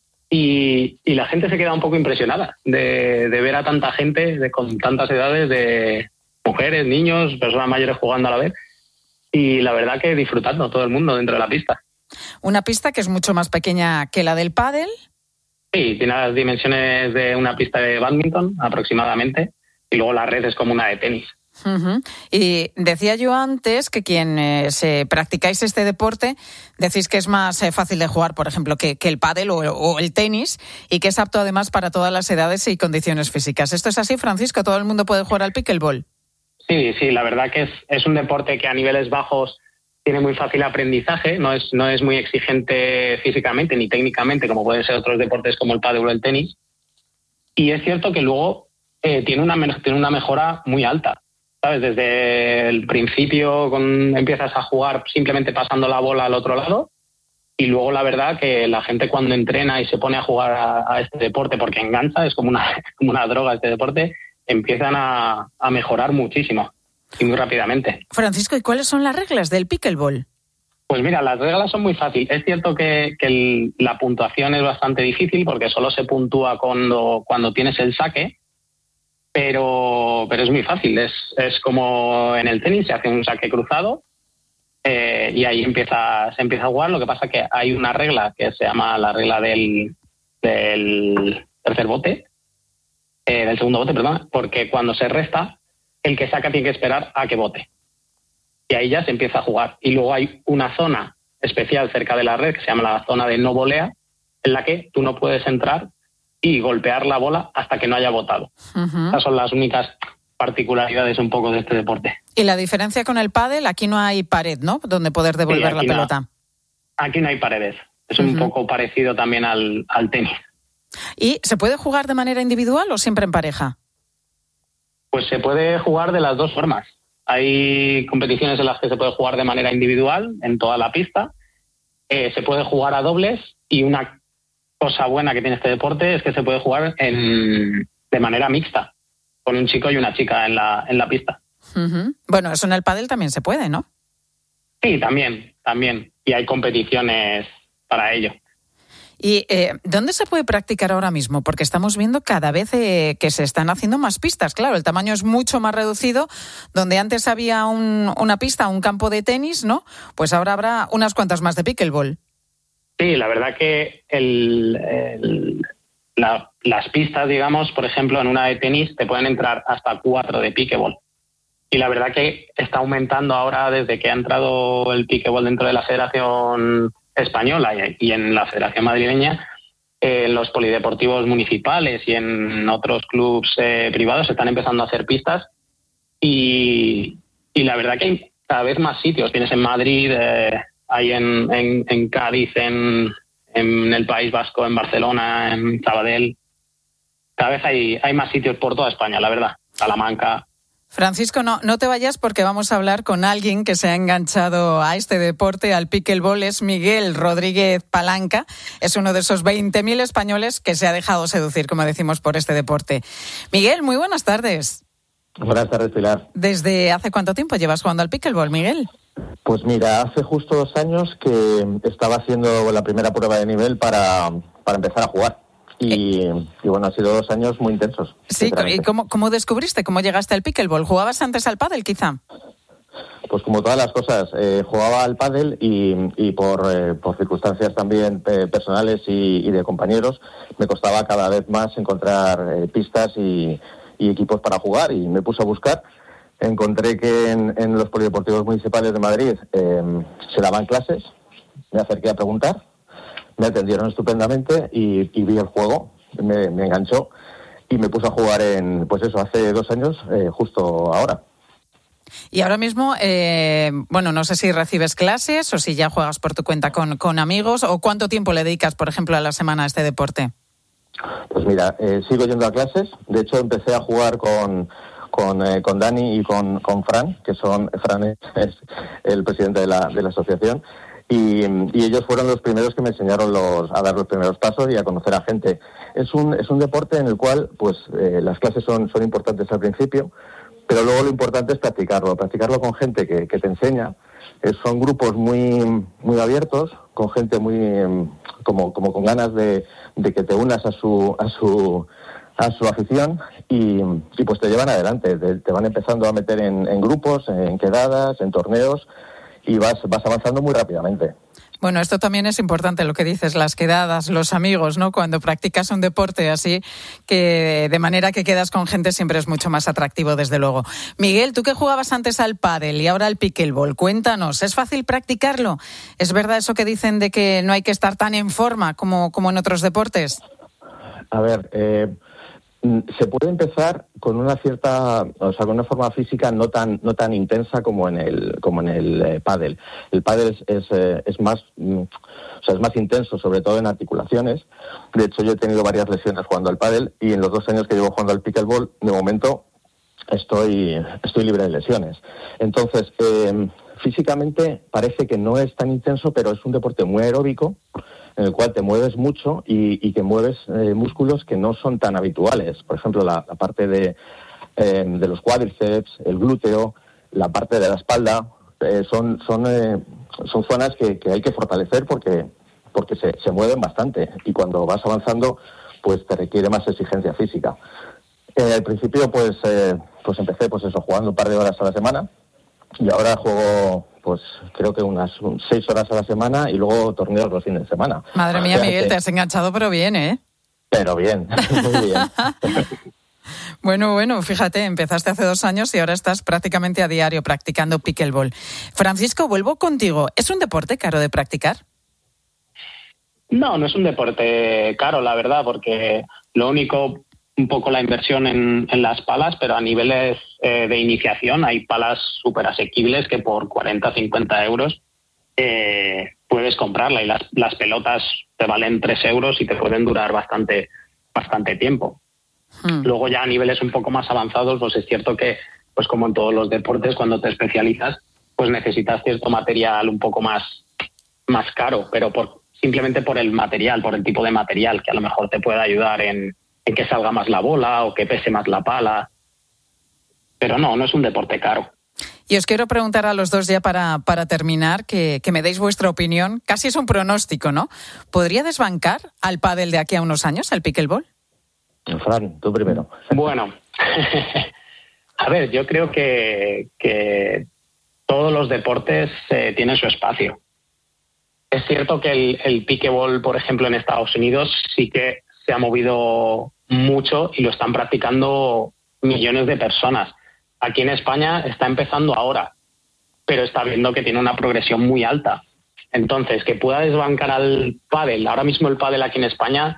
y la gente se queda un poco impresionada de ver a tanta gente con tantas edades, de mujeres, niños, personas mayores jugando a la vez. Y la verdad que disfrutando todo el mundo dentro de la pista. Una pista que es mucho más pequeña que la del pádel. Sí, tiene las dimensiones de una pista de bádminton aproximadamente, y luego la red es como una de tenis. Uh-huh. Y decía yo antes que se practicáis este deporte, decís que es más fácil de jugar, por ejemplo, que el pádel o el tenis, y que es apto además para todas las edades y condiciones físicas. ¿Esto es así, Francisco? ¿Todo el mundo puede jugar al pickleball? Sí, la verdad que es un deporte que a niveles bajos tiene muy fácil aprendizaje, no es muy exigente físicamente ni técnicamente como pueden ser otros deportes como el pádel o el tenis. Y es cierto que luego tiene una mejora muy alta, ¿sabes? Desde el principio empiezas a jugar simplemente pasando la bola al otro lado, y luego la verdad que la gente cuando entrena y se pone a jugar a este deporte, porque engancha, es como una droga este deporte, empiezan a mejorar muchísimo y muy rápidamente. Francisco, ¿y cuáles son las reglas del pickleball? Pues mira, las reglas son muy fáciles. Es cierto que la puntuación es bastante difícil porque solo se puntúa cuando tienes el saque, pero es muy fácil. Es como en el tenis, se hace un saque cruzado y ahí se empieza a jugar. Lo que pasa es que hay una regla que se llama la regla del tercer bote, del segundo bote, perdón, porque cuando se resta, el que saca tiene que esperar a que bote. Y ahí ya se empieza a jugar. Y luego hay una zona especial cerca de la red que se llama la zona de no volea, en la que tú no puedes entrar y golpear la bola hasta que no haya botado. Uh-huh. Esas son las únicas particularidades un poco de este deporte. Y la diferencia con el pádel, aquí no hay pared, ¿no?, donde poder devolver la pelota. Aquí no hay paredes. Es un poco parecido también al tenis. ¿Y se puede jugar de manera individual o siempre en pareja? Pues se puede jugar de las dos formas. Hay competiciones en las que se puede jugar de manera individual en toda la pista. Se puede jugar a dobles, y una cosa buena que tiene este deporte es que se puede jugar de manera mixta, con un chico y una chica en la pista. Uh-huh. Bueno, eso en el pádel también se puede, ¿no? Sí, también. Y hay competiciones para ello. ¿Y dónde se puede practicar ahora mismo? Porque estamos viendo cada vez que se están haciendo más pistas. Claro, el tamaño es mucho más reducido. Donde antes había una pista, un campo de tenis, ¿no? Pues ahora habrá unas cuantas más de pickleball. Sí, la verdad que las pistas, digamos, por ejemplo, en una de tenis te pueden entrar hasta 4 de pickleball. Y la verdad que está aumentando ahora desde que ha entrado el pickleball dentro de la Federación Española y en la Federación Madrileña. en los polideportivos municipales y en otros clubs privados se están empezando a hacer pistas y la verdad que hay cada vez más sitios. Tienes en Madrid, hay en Cádiz, en el País Vasco, en Barcelona, en Sabadell. Cada vez hay más sitios por toda España, la verdad. Salamanca. Francisco, no te vayas porque vamos a hablar con alguien que se ha enganchado a este deporte, al pickleball. Es Miguel Rodríguez Palanca. Es uno de esos 20.000 españoles que se ha dejado seducir, como decimos, por este deporte. Miguel, muy buenas tardes. Buenas tardes, Pilar. ¿Desde hace cuánto tiempo llevas jugando al pickleball, Miguel? Pues mira, hace justo 2 años que estaba haciendo la primera prueba de nivel para empezar a jugar. Y bueno, han sido 2 años muy intensos. Sí, ¿y cómo descubriste? ¿Cómo llegaste al pickleball? ¿Jugabas antes al pádel, quizá? Pues como todas las cosas, jugaba al pádel y por circunstancias también personales y de compañeros, me costaba cada vez más encontrar pistas y equipos para jugar, y me puse a buscar. Encontré que en los polideportivos municipales de Madrid se daban clases, me acerqué a preguntar. Me atendieron estupendamente y vi el juego, me enganchó y me puse a jugar hace 2 años, justo ahora. Y ahora mismo, no sé si recibes clases o si ya juegas por tu cuenta con amigos, o cuánto tiempo le dedicas, por ejemplo, a la semana a este deporte. Pues mira, sigo yendo a clases. De hecho, empecé a jugar con Dani y con Fran, Fran es el presidente de la asociación. Y ellos fueron los primeros que me enseñaron a dar los primeros pasos y a conocer a gente. Es un deporte en el cual las clases son importantes al principio, pero luego lo importante es practicarlo con gente que te enseña. Son grupos muy, muy abiertos, con gente muy como con ganas de que te unas a su afición y pues te llevan adelante, te van empezando a meter en grupos, en quedadas, en torneos, y vas avanzando muy rápidamente. Bueno, esto también es importante, lo que dices, las quedadas, los amigos, ¿no? Cuando practicas un deporte así, que de manera que quedas con gente, siempre es mucho más atractivo, desde luego. Miguel, tú que jugabas antes al pádel y ahora al pickleball, cuéntanos, ¿es fácil practicarlo? ¿Es verdad eso que dicen de que no hay que estar tan en forma como en otros deportes? A ver, se puede empezar con una con una forma física no tan intensa como en el pádel. El pádel es más intenso, sobre todo en articulaciones. De hecho, yo he tenido varias lesiones jugando al pádel, y en los 2 años que llevo jugando al pickleball, de momento estoy libre de lesiones. Entonces, físicamente parece que no es tan intenso, pero es un deporte muy aeróbico, en el cual te mueves mucho y que mueves músculos que no son tan habituales. Por ejemplo, la parte de los cuádriceps, el glúteo, la parte de la espalda, son zonas que hay que fortalecer porque se mueven bastante, y cuando vas avanzando pues te requiere más exigencia física. Al principio pues empecé jugando un par de horas a la semana, y ahora juego creo que unas 6 horas a la semana, y luego torneos los fines de semana. Madre mía, Miguel, te has enganchado, pero bien, ¿eh? Pero bien, muy bien. Bueno, fíjate, empezaste hace 2 años y ahora estás prácticamente a diario practicando pickleball. Francisco, vuelvo contigo. ¿Es un deporte caro de practicar? No es un deporte caro, la verdad, porque lo único, un poco la inversión en las palas, pero a niveles de iniciación hay palas súper asequibles que por 40, 50 euros puedes comprarla, y las pelotas te valen 3 euros y te pueden durar bastante tiempo. Luego ya a niveles un poco más avanzados, pues es cierto que, pues como en todos los deportes, cuando te especializas, pues necesitas cierto material un poco más caro, pero simplemente por el material, por el tipo de material, que a lo mejor te puede ayudar en que salga más la bola o que pese más la pala. Pero no es un deporte caro. Y os quiero preguntar a los dos ya para terminar, que me deis vuestra opinión. Casi es un pronóstico, ¿no? ¿Podría desbancar al pádel de aquí a unos años, al pickleball? Fran, tú primero. Bueno, a ver, yo creo que todos los deportes tienen su espacio. Es cierto que el pickleball, por ejemplo, en Estados Unidos sí que se ha movido mucho y lo están practicando millones de personas. Aquí en España está empezando ahora, pero está viendo que tiene una progresión muy alta. Entonces, que pueda desbancar al pádel, ahora mismo el pádel aquí en España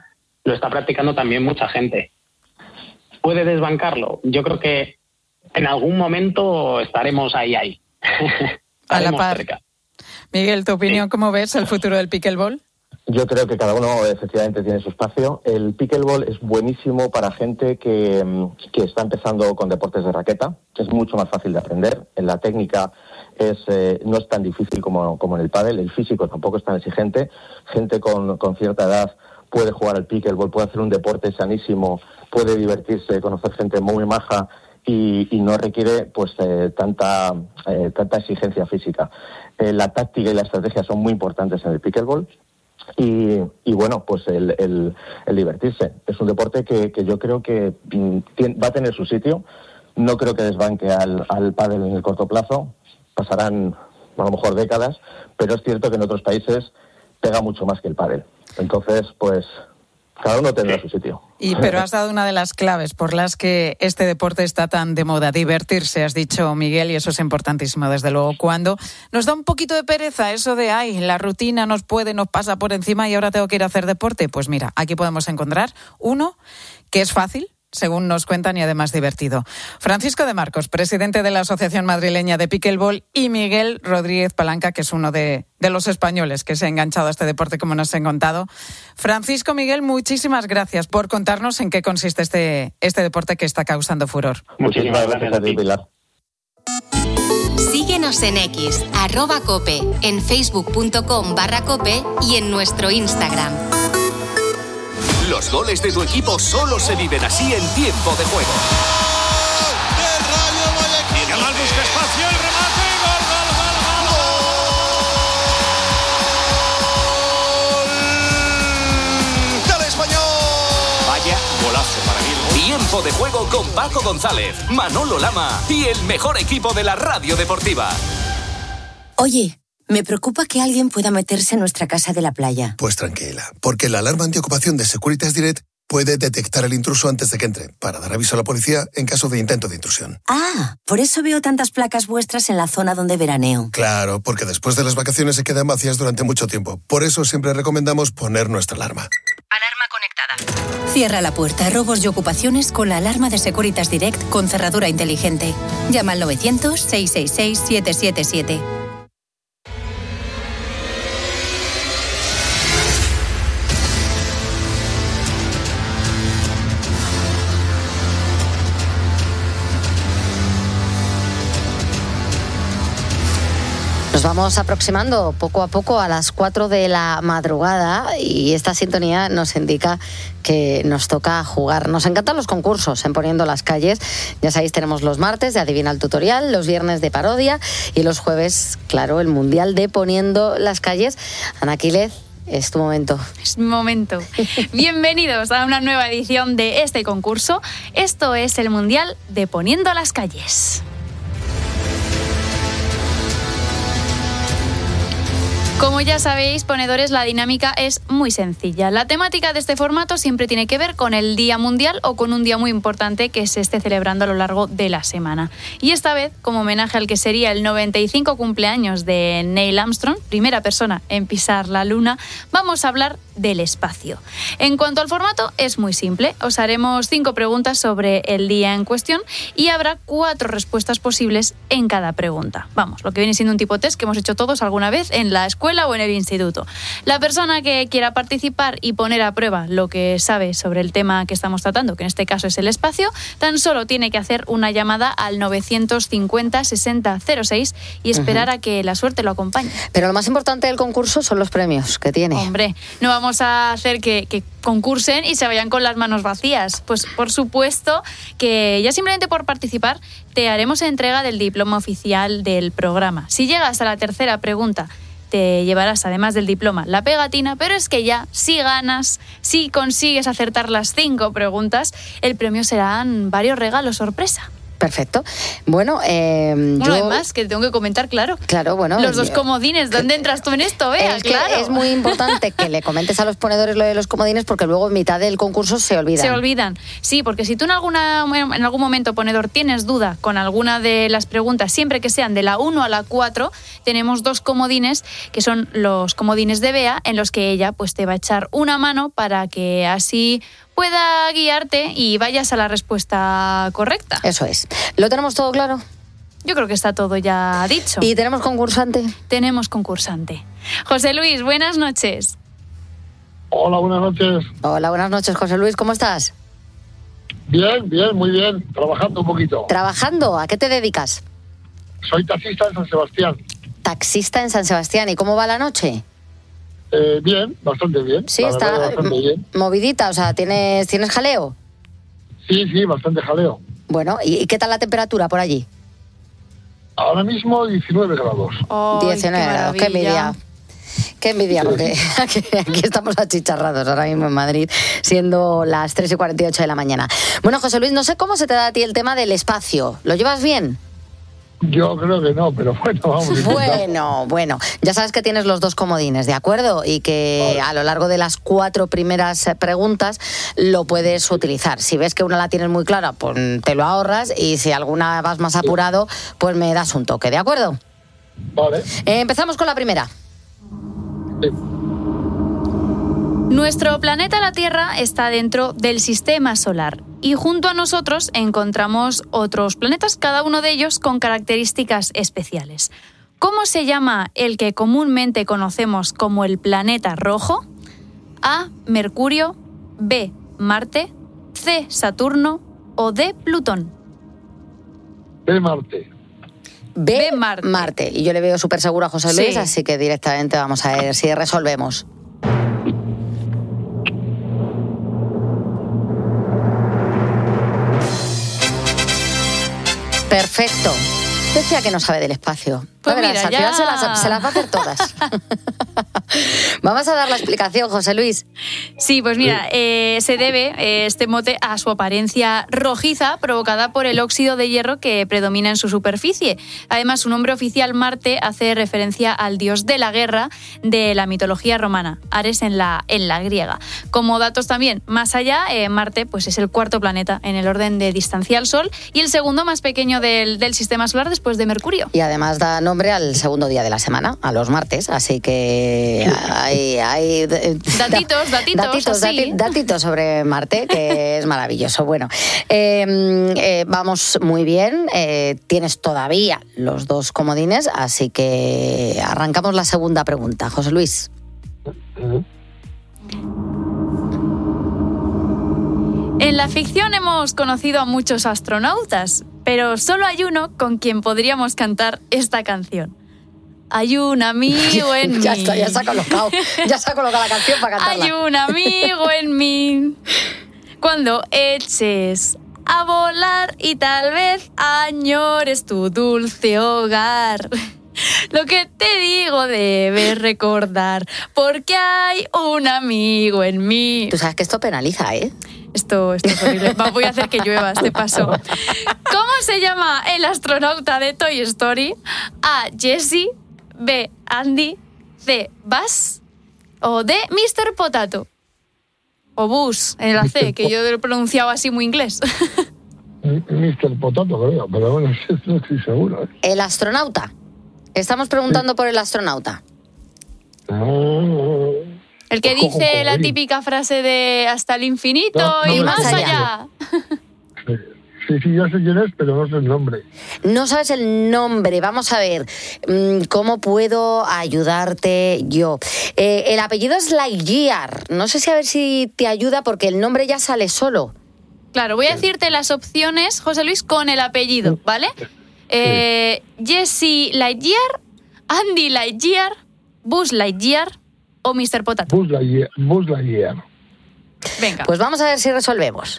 lo está practicando también mucha gente. ¿Puede desbancarlo? Yo creo que en algún momento estaremos ahí. A la par. Cerca. Miguel, ¿tu opinión? ¿Cómo ves el futuro del pickleball? Yo creo que cada uno efectivamente tiene su espacio. El pickleball es buenísimo para gente que está empezando con deportes de raqueta. Es mucho más fácil de aprender. La técnica no es tan difícil como en el pádel. El físico tampoco es tan exigente. Gente con cierta edad puede jugar al pickleball, puede hacer un deporte sanísimo, puede divertirse, conocer gente muy maja y no requiere pues tanta exigencia física. La táctica y la estrategia son muy importantes en el pickleball. Y bueno, pues el divertirse. Es un deporte que yo creo que va a tener su sitio. No creo que desbanque al pádel en el corto plazo. Pasarán a lo mejor décadas, pero es cierto que en otros países pega mucho más que el pádel. Entonces, pues cada uno tendrá su sitio. Pero has dado una de las claves por las que este deporte está tan de moda, divertirse, has dicho, Miguel, y eso es importantísimo, desde luego. Cuando nos da un poquito de pereza eso de, la rutina nos pasa por encima y ahora tengo que ir a hacer deporte, pues mira, aquí podemos encontrar uno que es fácil, según nos cuentan, y además divertido. Francisco de Marcos, presidente de la Asociación Madrileña de Pickleball, y Miguel Rodríguez Palanca, que es uno de los españoles que se ha enganchado a este deporte, como nos han contado. Francisco, Miguel, muchísimas gracias por contarnos en qué consiste este deporte que está causando furor. Muchísimas gracias a ti, Pilar. Síguenos en X, @cope, en facebook.com/cope y en nuestro Instagram. Los goles de tu equipo solo se viven así en tiempo de juego. Yamal busca espacio, el remate, gol del Español. Vaya golazo para mí. Tiempo de juego con Paco González, Manolo Lama y el mejor equipo de la radio deportiva. Oye, me preocupa que alguien pueda meterse en nuestra casa de la playa. Pues tranquila, porque la alarma antiocupación de Securitas Direct puede detectar el intruso antes de que entre, para dar aviso a la policía en caso de intento de intrusión. Ah, por eso veo tantas placas vuestras en la zona donde veraneo. Claro, porque después de las vacaciones se quedan vacías durante mucho tiempo. Por eso siempre recomendamos poner nuestra alarma. Alarma conectada. Cierra la puerta a robos y ocupaciones con la alarma de Securitas Direct con cerradura inteligente. Llama al 900-666-777. Nos vamos aproximando poco a poco a las 4 de la madrugada y esta sintonía nos indica que nos toca jugar. Nos encantan los concursos en Poniendo las Calles. Ya sabéis, tenemos los martes de Adivina el Tutorial, los viernes de Parodia y los jueves, claro, el Mundial de Poniendo las Calles. Ana Quílez, es tu momento. Es mi momento. Bienvenidos a una nueva edición de este concurso. Esto es el Mundial de Poniendo las Calles. Como ya sabéis, ponedores, la dinámica es muy sencilla. La temática de este formato siempre tiene que ver con el Día Mundial o con un día muy importante que se esté celebrando a lo largo de la semana. Y esta vez, como homenaje al que sería el 95 cumpleaños de Neil Armstrong, primera persona en pisar la Luna, vamos a hablar del espacio. En cuanto al formato, es muy simple. Os haremos 5 preguntas sobre el día en cuestión y habrá 4 respuestas posibles en cada pregunta. Vamos, lo que viene siendo un tipo test que hemos hecho todos alguna vez en la escuela o en el instituto. La persona que quiera participar y poner a prueba lo que sabe sobre el tema que estamos tratando, que en este caso es el espacio, tan solo tiene que hacer una llamada al 950-6006 y esperar a que la suerte lo acompañe. Pero lo más importante del concurso son los premios que tiene. Hombre, no vamos a hacer que concursen y se vayan con las manos vacías. Pues por supuesto que ya simplemente por participar te haremos entrega del diploma oficial del programa. Si llegas a la tercera pregunta, te llevarás, además del diploma, la pegatina, pero es que ya, si ganas, si consigues acertar las 5 preguntas, el premio serán varios regalos sorpresa. Perfecto. Bueno, además, que tengo que comentar, claro. Claro, bueno. Los dos comodines, ¿dónde entras tú en esto, Bea? Claro. Es muy importante que le comentes a los ponedores lo de los comodines porque luego en mitad del concurso se olvidan. Se olvidan. Sí, porque si tú en algún momento, ponedor, tienes duda con alguna de las preguntas, siempre que sean de la 1 a la 4, tenemos 2 comodines, que son los comodines de Bea, en los que ella pues te va a echar una mano para que así pueda guiarte y vayas a la respuesta correcta. Eso es. ¿Lo tenemos todo claro? Yo creo que está todo ya dicho. ¿Y tenemos concursante? Tenemos concursante. José Luis, buenas noches. Hola, buenas noches. Hola, buenas noches, José Luis, ¿cómo estás? Bien, muy bien. Trabajando un poquito. ¿Trabajando? ¿A qué te dedicas? Soy taxista en San Sebastián. Taxista en San Sebastián. ¿Y cómo va la noche? Bien, bastante bien. Sí, está bastante bien. Movidita, o sea, ¿tienes jaleo? Sí, bastante jaleo. Bueno, ¿y qué tal la temperatura por allí? Ahora mismo 19 grados. Oh, 19 grados, qué envidia. Qué envidia, sí. Porque aquí estamos achicharrados ahora mismo en Madrid, siendo las 3:48 de la mañana. Bueno, José Luis, no sé cómo se te da a ti el tema del espacio. ¿Lo llevas bien? Yo creo que no, pero bueno, vamos. Bueno, ya sabes que tienes los 2 comodines, ¿de acuerdo? Y que a lo largo de las 4 primeras preguntas lo puedes utilizar. Si ves que una la tienes muy clara, pues te lo ahorras, y si alguna vas más apurado, pues me das un toque, ¿de acuerdo? Vale. Empezamos con la primera. Sí. Nuestro planeta, la Tierra, está dentro del sistema solar y junto a nosotros encontramos otros planetas, cada uno de ellos con características especiales. ¿Cómo se llama el que comúnmente conocemos como el planeta rojo? A, Mercurio, B, Marte, C, Saturno o D, Plutón. B, Marte. B, Marte. Y yo le veo súper seguro a José Luis, Sí. Así que directamente vamos a ver si resolvemos. Perfecto. Decía que no sabe del espacio. Pues verás, mira, al ya... final se las va a hacer todas. Vamos a dar la explicación, José Luis. Sí, pues mira, se debe este mote a su apariencia rojiza provocada por el óxido de hierro que predomina en su superficie. Además, su nombre oficial, Marte, hace referencia al dios de la guerra de la mitología romana, Ares en la griega. Como datos también, más allá, Marte pues es el 4º planeta en el orden de distancia al Sol y el segundo más pequeño del sistema solar después de Mercurio. Y además da nombre al segundo día de la semana, a los martes, así que hay datitos sobre Marte, que es maravilloso. Bueno, vamos muy bien, tienes todavía los 2 comodines, así que arrancamos la segunda pregunta. José Luis. En la ficción hemos conocido a muchos astronautas, pero solo hay uno con quien podríamos cantar esta canción. Hay un amigo en mí. Ya está, ya se ha colocado la canción para cantarla. Hay un amigo en mí. Cuando eches a volar y tal vez añores tu dulce hogar. Lo que te digo debes recordar, porque hay un amigo en mí. Tú sabes que esto penaliza, ¿eh? Esto es horrible. Voy a hacer que llueva este paso. ¿Cómo se llama el astronauta de Toy Story? A, Jessie, B, Andy, C, Buzz o D, Mr. Potato. O Buzz, en la C, que yo lo he pronunciado así muy inglés. Mr. Potato, creo, pero bueno, no estoy seguro. El astronauta. Estamos preguntando por el astronauta. El que dice la típica frase de hasta el infinito y más allá. Sí, ya sé quién es, pero no sé el nombre. No sabes el nombre. Vamos a ver, ¿cómo puedo ayudarte yo? El apellido es Lightyear. No sé si a ver si te ayuda porque el nombre ya sale solo. Claro, voy a decirte las opciones, José Luis, con el apellido, ¿vale? Jessie Lightyear, Andy Lightyear, Buzz Lightyear o Mr. Potato. Buzz Lightyear. Venga. Pues vamos a ver si resolvemos.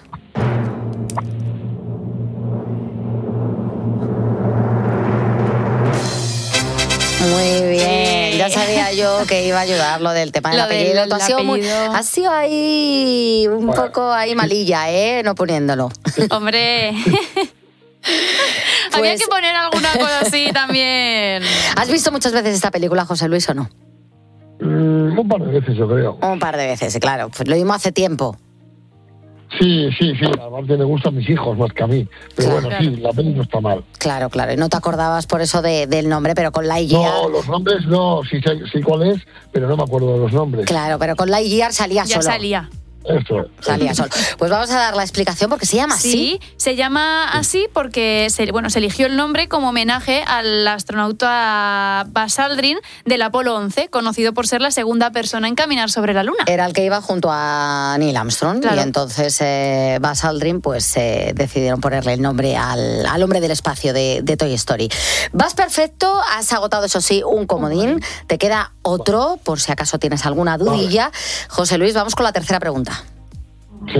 Muy bien, ya sabía yo que iba a ayudar lo del tema del apellido. Tú has sido ahí un poco ahí malilla, no poniéndolo. Hombre. Había que poner alguna cosa así también. ¿Has visto muchas veces esta película, José Luis, o no? Un par de veces, yo creo. Un par de veces, claro. Pues lo vimos hace tiempo. Sí. Aparte le gustan a mis hijos más que a mí. Pero bueno, sí, la peli no está mal. Claro. Y no te acordabas por eso del nombre, pero con Lightyear... No, los nombres no. Sí cuál es, pero no me acuerdo de los nombres. Claro, pero con Lightyear salía solo. Ya salía. Eso. Salía solo. Pues vamos a dar la explicación porque se llama así. Sí, se llama así porque se eligió el nombre como homenaje al astronauta Buzz Aldrin del Apolo 11, conocido por ser la segunda persona en caminar sobre la Luna. Era el que iba junto a Neil Armstrong, claro. Y entonces Buzz Aldrin pues decidieron ponerle el nombre al hombre del espacio de Toy Story. Vas perfecto, has agotado eso sí un comodín, te queda otro por si acaso tienes alguna dudilla. Vale. José Luis, vamos con la tercera pregunta. Sí.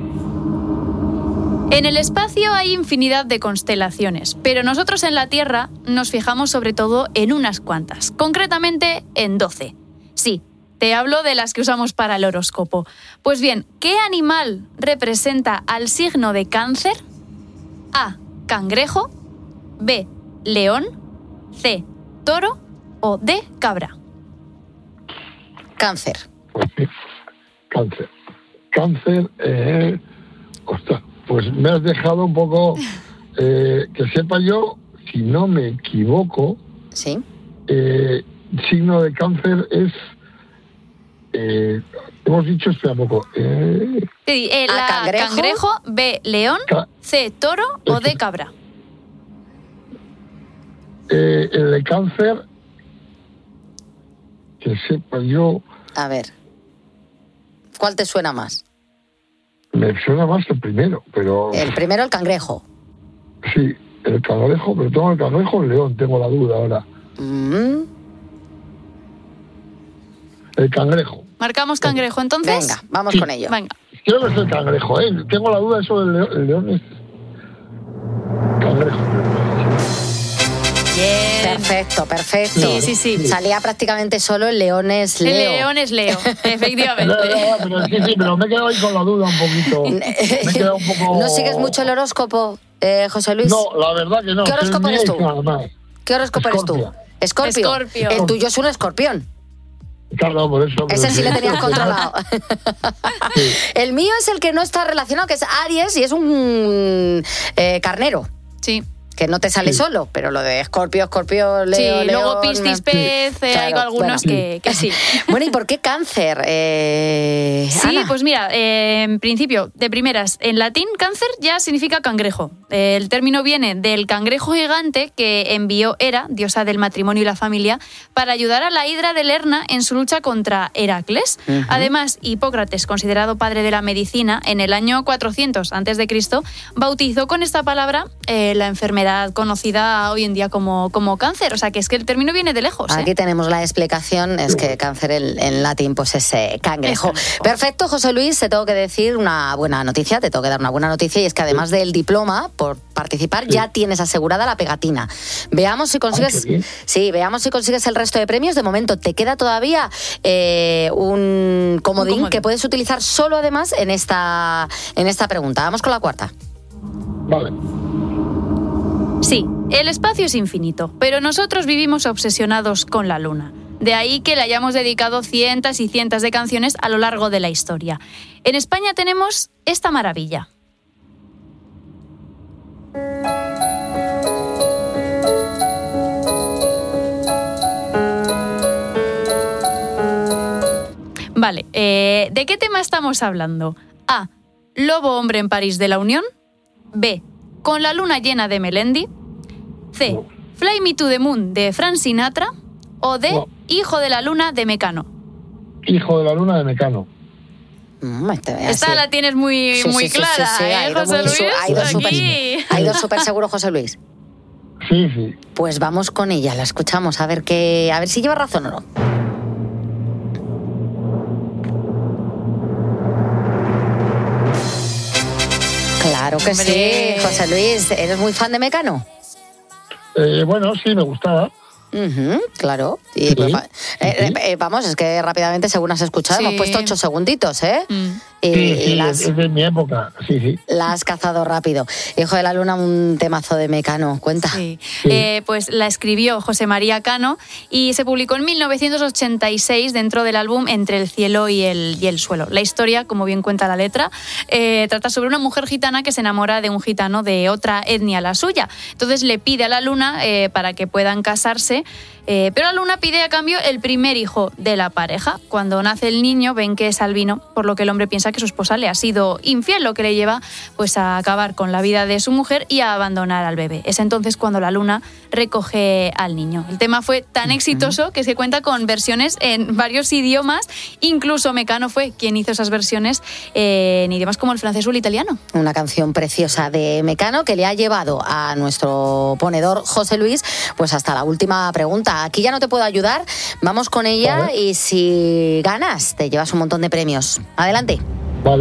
En el espacio hay infinidad de constelaciones, pero nosotros en la Tierra nos fijamos sobre todo en unas cuantas, concretamente en 12. Sí, te hablo de las que usamos para el horóscopo. Pues bien, ¿qué animal representa al signo de Cáncer? A, cangrejo, B, león, C, toro o D, cabra. Cáncer. Pues sí, Cáncer. Ostras, pues me has dejado un poco, que sepa yo, si no me equivoco, ¿sí? Signo de Cáncer es, hemos dicho, espera un poco. Sí, A, cangrejo, B, león, C, toro o D, cabra. El de Cáncer, que sepa yo... A ver, ¿cuál te suena más? Me suena más el primero, pero... El primero, el cangrejo. Sí, el cangrejo, pero tengo el cangrejo o el león, tengo la duda ahora. El cangrejo. ¿Marcamos cangrejo entonces? Venga, vamos con ello. Venga. Creo que es el cangrejo, ¿eh? Tengo la duda eso del león. El león es... Cangrejo. Bien. Perfecto. Sí. Salía prácticamente solo el león es Leo. El león es Leo, efectivamente. pero me he quedado ahí con la duda un poquito. Me he quedado un poco... ¿No sigues mucho el horóscopo, José Luis? No, la verdad que no. ¿Qué horóscopo eres tú? ¿Qué horóscopo eres tú? Escorpio. El tuyo es un escorpión. Claro, por eso. Ese sí le tenías controlado. Sí. El mío es el que no está relacionado, que es Aries y es un carnero. Sí. Que no te sale solo, pero lo de Escorpio, Leo, sí, León... luego Piscis, Pez, hay algunos que sí. Bueno, ¿y por qué Cáncer, Sí, Ana? Pues mira, en principio, de primeras, en latín, Cáncer ya significa cangrejo. El término viene del cangrejo gigante que envió Hera, diosa del matrimonio y la familia, para ayudar a la hidra de Lerna en su lucha contra Heracles. Uh-huh. Además, Hipócrates, considerado padre de la medicina, en el año 400 a.C., bautizó con esta palabra la enfermedad conocida hoy en día como cáncer. O sea, que es que el término viene de lejos. Aquí tenemos la explicación, es que cáncer en latín pues es cangrejo. Perfecto, José Luis, te tengo que decir una buena noticia, te tengo que dar una buena noticia, y es que además del diploma por participar ya tienes asegurada la pegatina. Veamos si consigues el resto de premios. De momento te queda todavía un comodín que puedes utilizar solo además en esta pregunta. Vamos con la cuarta. Vale. Sí, el espacio es infinito, pero nosotros vivimos obsesionados con la Luna. De ahí que le hayamos dedicado cientos y cientos de canciones a lo largo de la historia. En España tenemos esta maravilla. Vale, ¿de qué tema estamos hablando? A. Lobo hombre en París de la Unión. B. Con la luna llena de Melendi. C. Fly Me to the Moon de Frank Sinatra. O D. Hijo de la Luna de Mecano. Hijo de la Luna de Mecano. Esta la tienes muy clara, ¿eh, José Luis? Ha ido súper seguro, José Luis. Sí. Pues vamos con ella, la escuchamos, a ver si lleva razón o no. Claro que sí, José Luis. ¿Eres muy fan de Mecano? Bueno, sí, me gustaba. Claro. Y, vamos, es que rápidamente, según has escuchado, hemos puesto 8 segunditos, ¿eh? Es de mi época, sí. La has cazado rápido. Hijo de la Luna, un temazo de Mecano, cuenta. Sí. Pues la escribió José María Cano y se publicó en 1986 dentro del álbum Entre el cielo y el suelo. La historia, como bien cuenta la letra, trata sobre una mujer gitana que se enamora de un gitano de otra etnia, la suya. Entonces le pide a la Luna para que puedan casarse, pero la Luna pide a cambio el primer hijo de la pareja. Cuando nace el niño ven que es albino, por lo que el hombre piensa que su esposa le ha sido infiel, lo que le lleva pues a acabar con la vida de su mujer y a abandonar al bebé. Es entonces cuando la Luna recoge al niño. El tema fue tan exitoso que se cuenta con versiones en varios idiomas, incluso Mecano fue quien hizo esas versiones en idiomas como el francés o el italiano. Una canción preciosa de Mecano que le ha llevado a nuestro ponedor José Luis pues hasta la última pregunta. Aquí ya no te puedo ayudar, vamos con ella y si ganas te llevas un montón de premios. Adelante. Vale.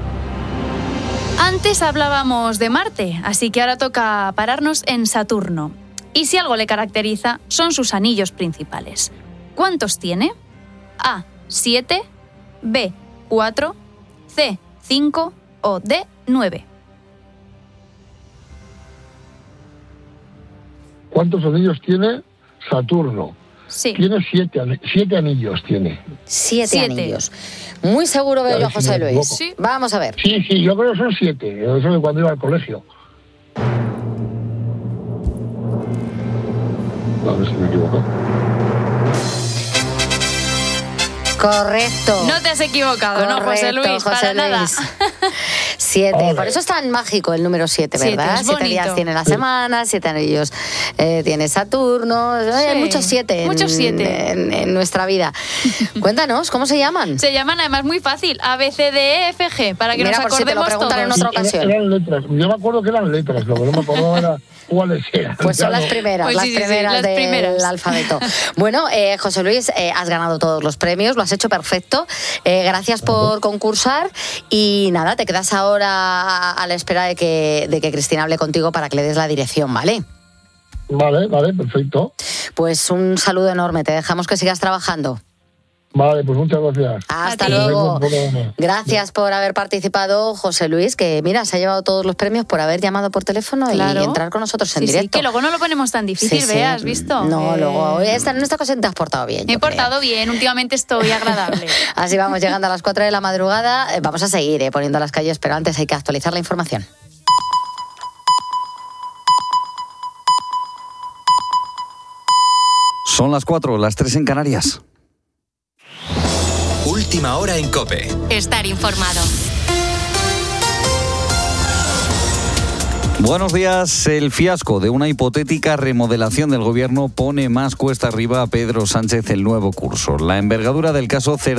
Antes hablábamos de Marte, así que ahora toca pararnos en Saturno. Y si algo le caracteriza, son sus anillos principales. ¿Cuántos tiene? A, 7, B, 4, C, 5 o D, 9. ¿Cuántos anillos tiene Saturno? Sí. Tiene 7 anillos. Tiene. 7 anillos. Muy seguro veo yo a José Luis. Sí. Vamos a ver. Sí, yo creo que son 7. Eso de cuando iba al colegio. A ver si me equivoco. Correcto. No te has equivocado, Correcto, ¿no, José Luis? Para nada. 7. Por eso es tan mágico el número 7, ¿verdad? 7 días tiene la semana, 7 anillos tiene Saturno. Hay muchos 7 en nuestra vida. Cuéntanos, ¿cómo se llaman? Se llaman además muy fácil, A, B, C, D, E, F, G, para que nos acordemos si te lo preguntan todos. en otra ocasión. Eran letras. Yo me acuerdo que eran letras, lo que no me acordaba era cuáles eran. Pues son las primeras, Pues las sí, primeras las del primeras. alfabeto. Bueno, José Luis, has ganado todos los premios, lo has hecho perfecto. Gracias por concursar y nada, te quedas ahora a la espera de que Cristina hable contigo para que le des la dirección, ¿vale? Vale, perfecto. Pues un saludo enorme, te dejamos que sigas trabajando. Vale, pues muchas gracias. Hasta luego. Gracias por haber participado, José Luis, que mira, se ha llevado todos los premios por haber llamado por teléfono y entrar con nosotros en directo. Sí, que luego no lo ponemos tan difícil, ¿has visto? No, luego, en esta ocasión te has portado bien. Me he portado bien, últimamente estoy agradable. Así vamos, llegando a las 4 de la madrugada, vamos a seguir poniendo las calles, pero antes hay que actualizar la información. Son las 4, las 3 en Canarias. Última hora en COPE. Estar informado. Buenos días. El fiasco de una hipotética remodelación del gobierno pone más cuesta arriba a Pedro Sánchez el nuevo curso. La envergadura del caso Cerdá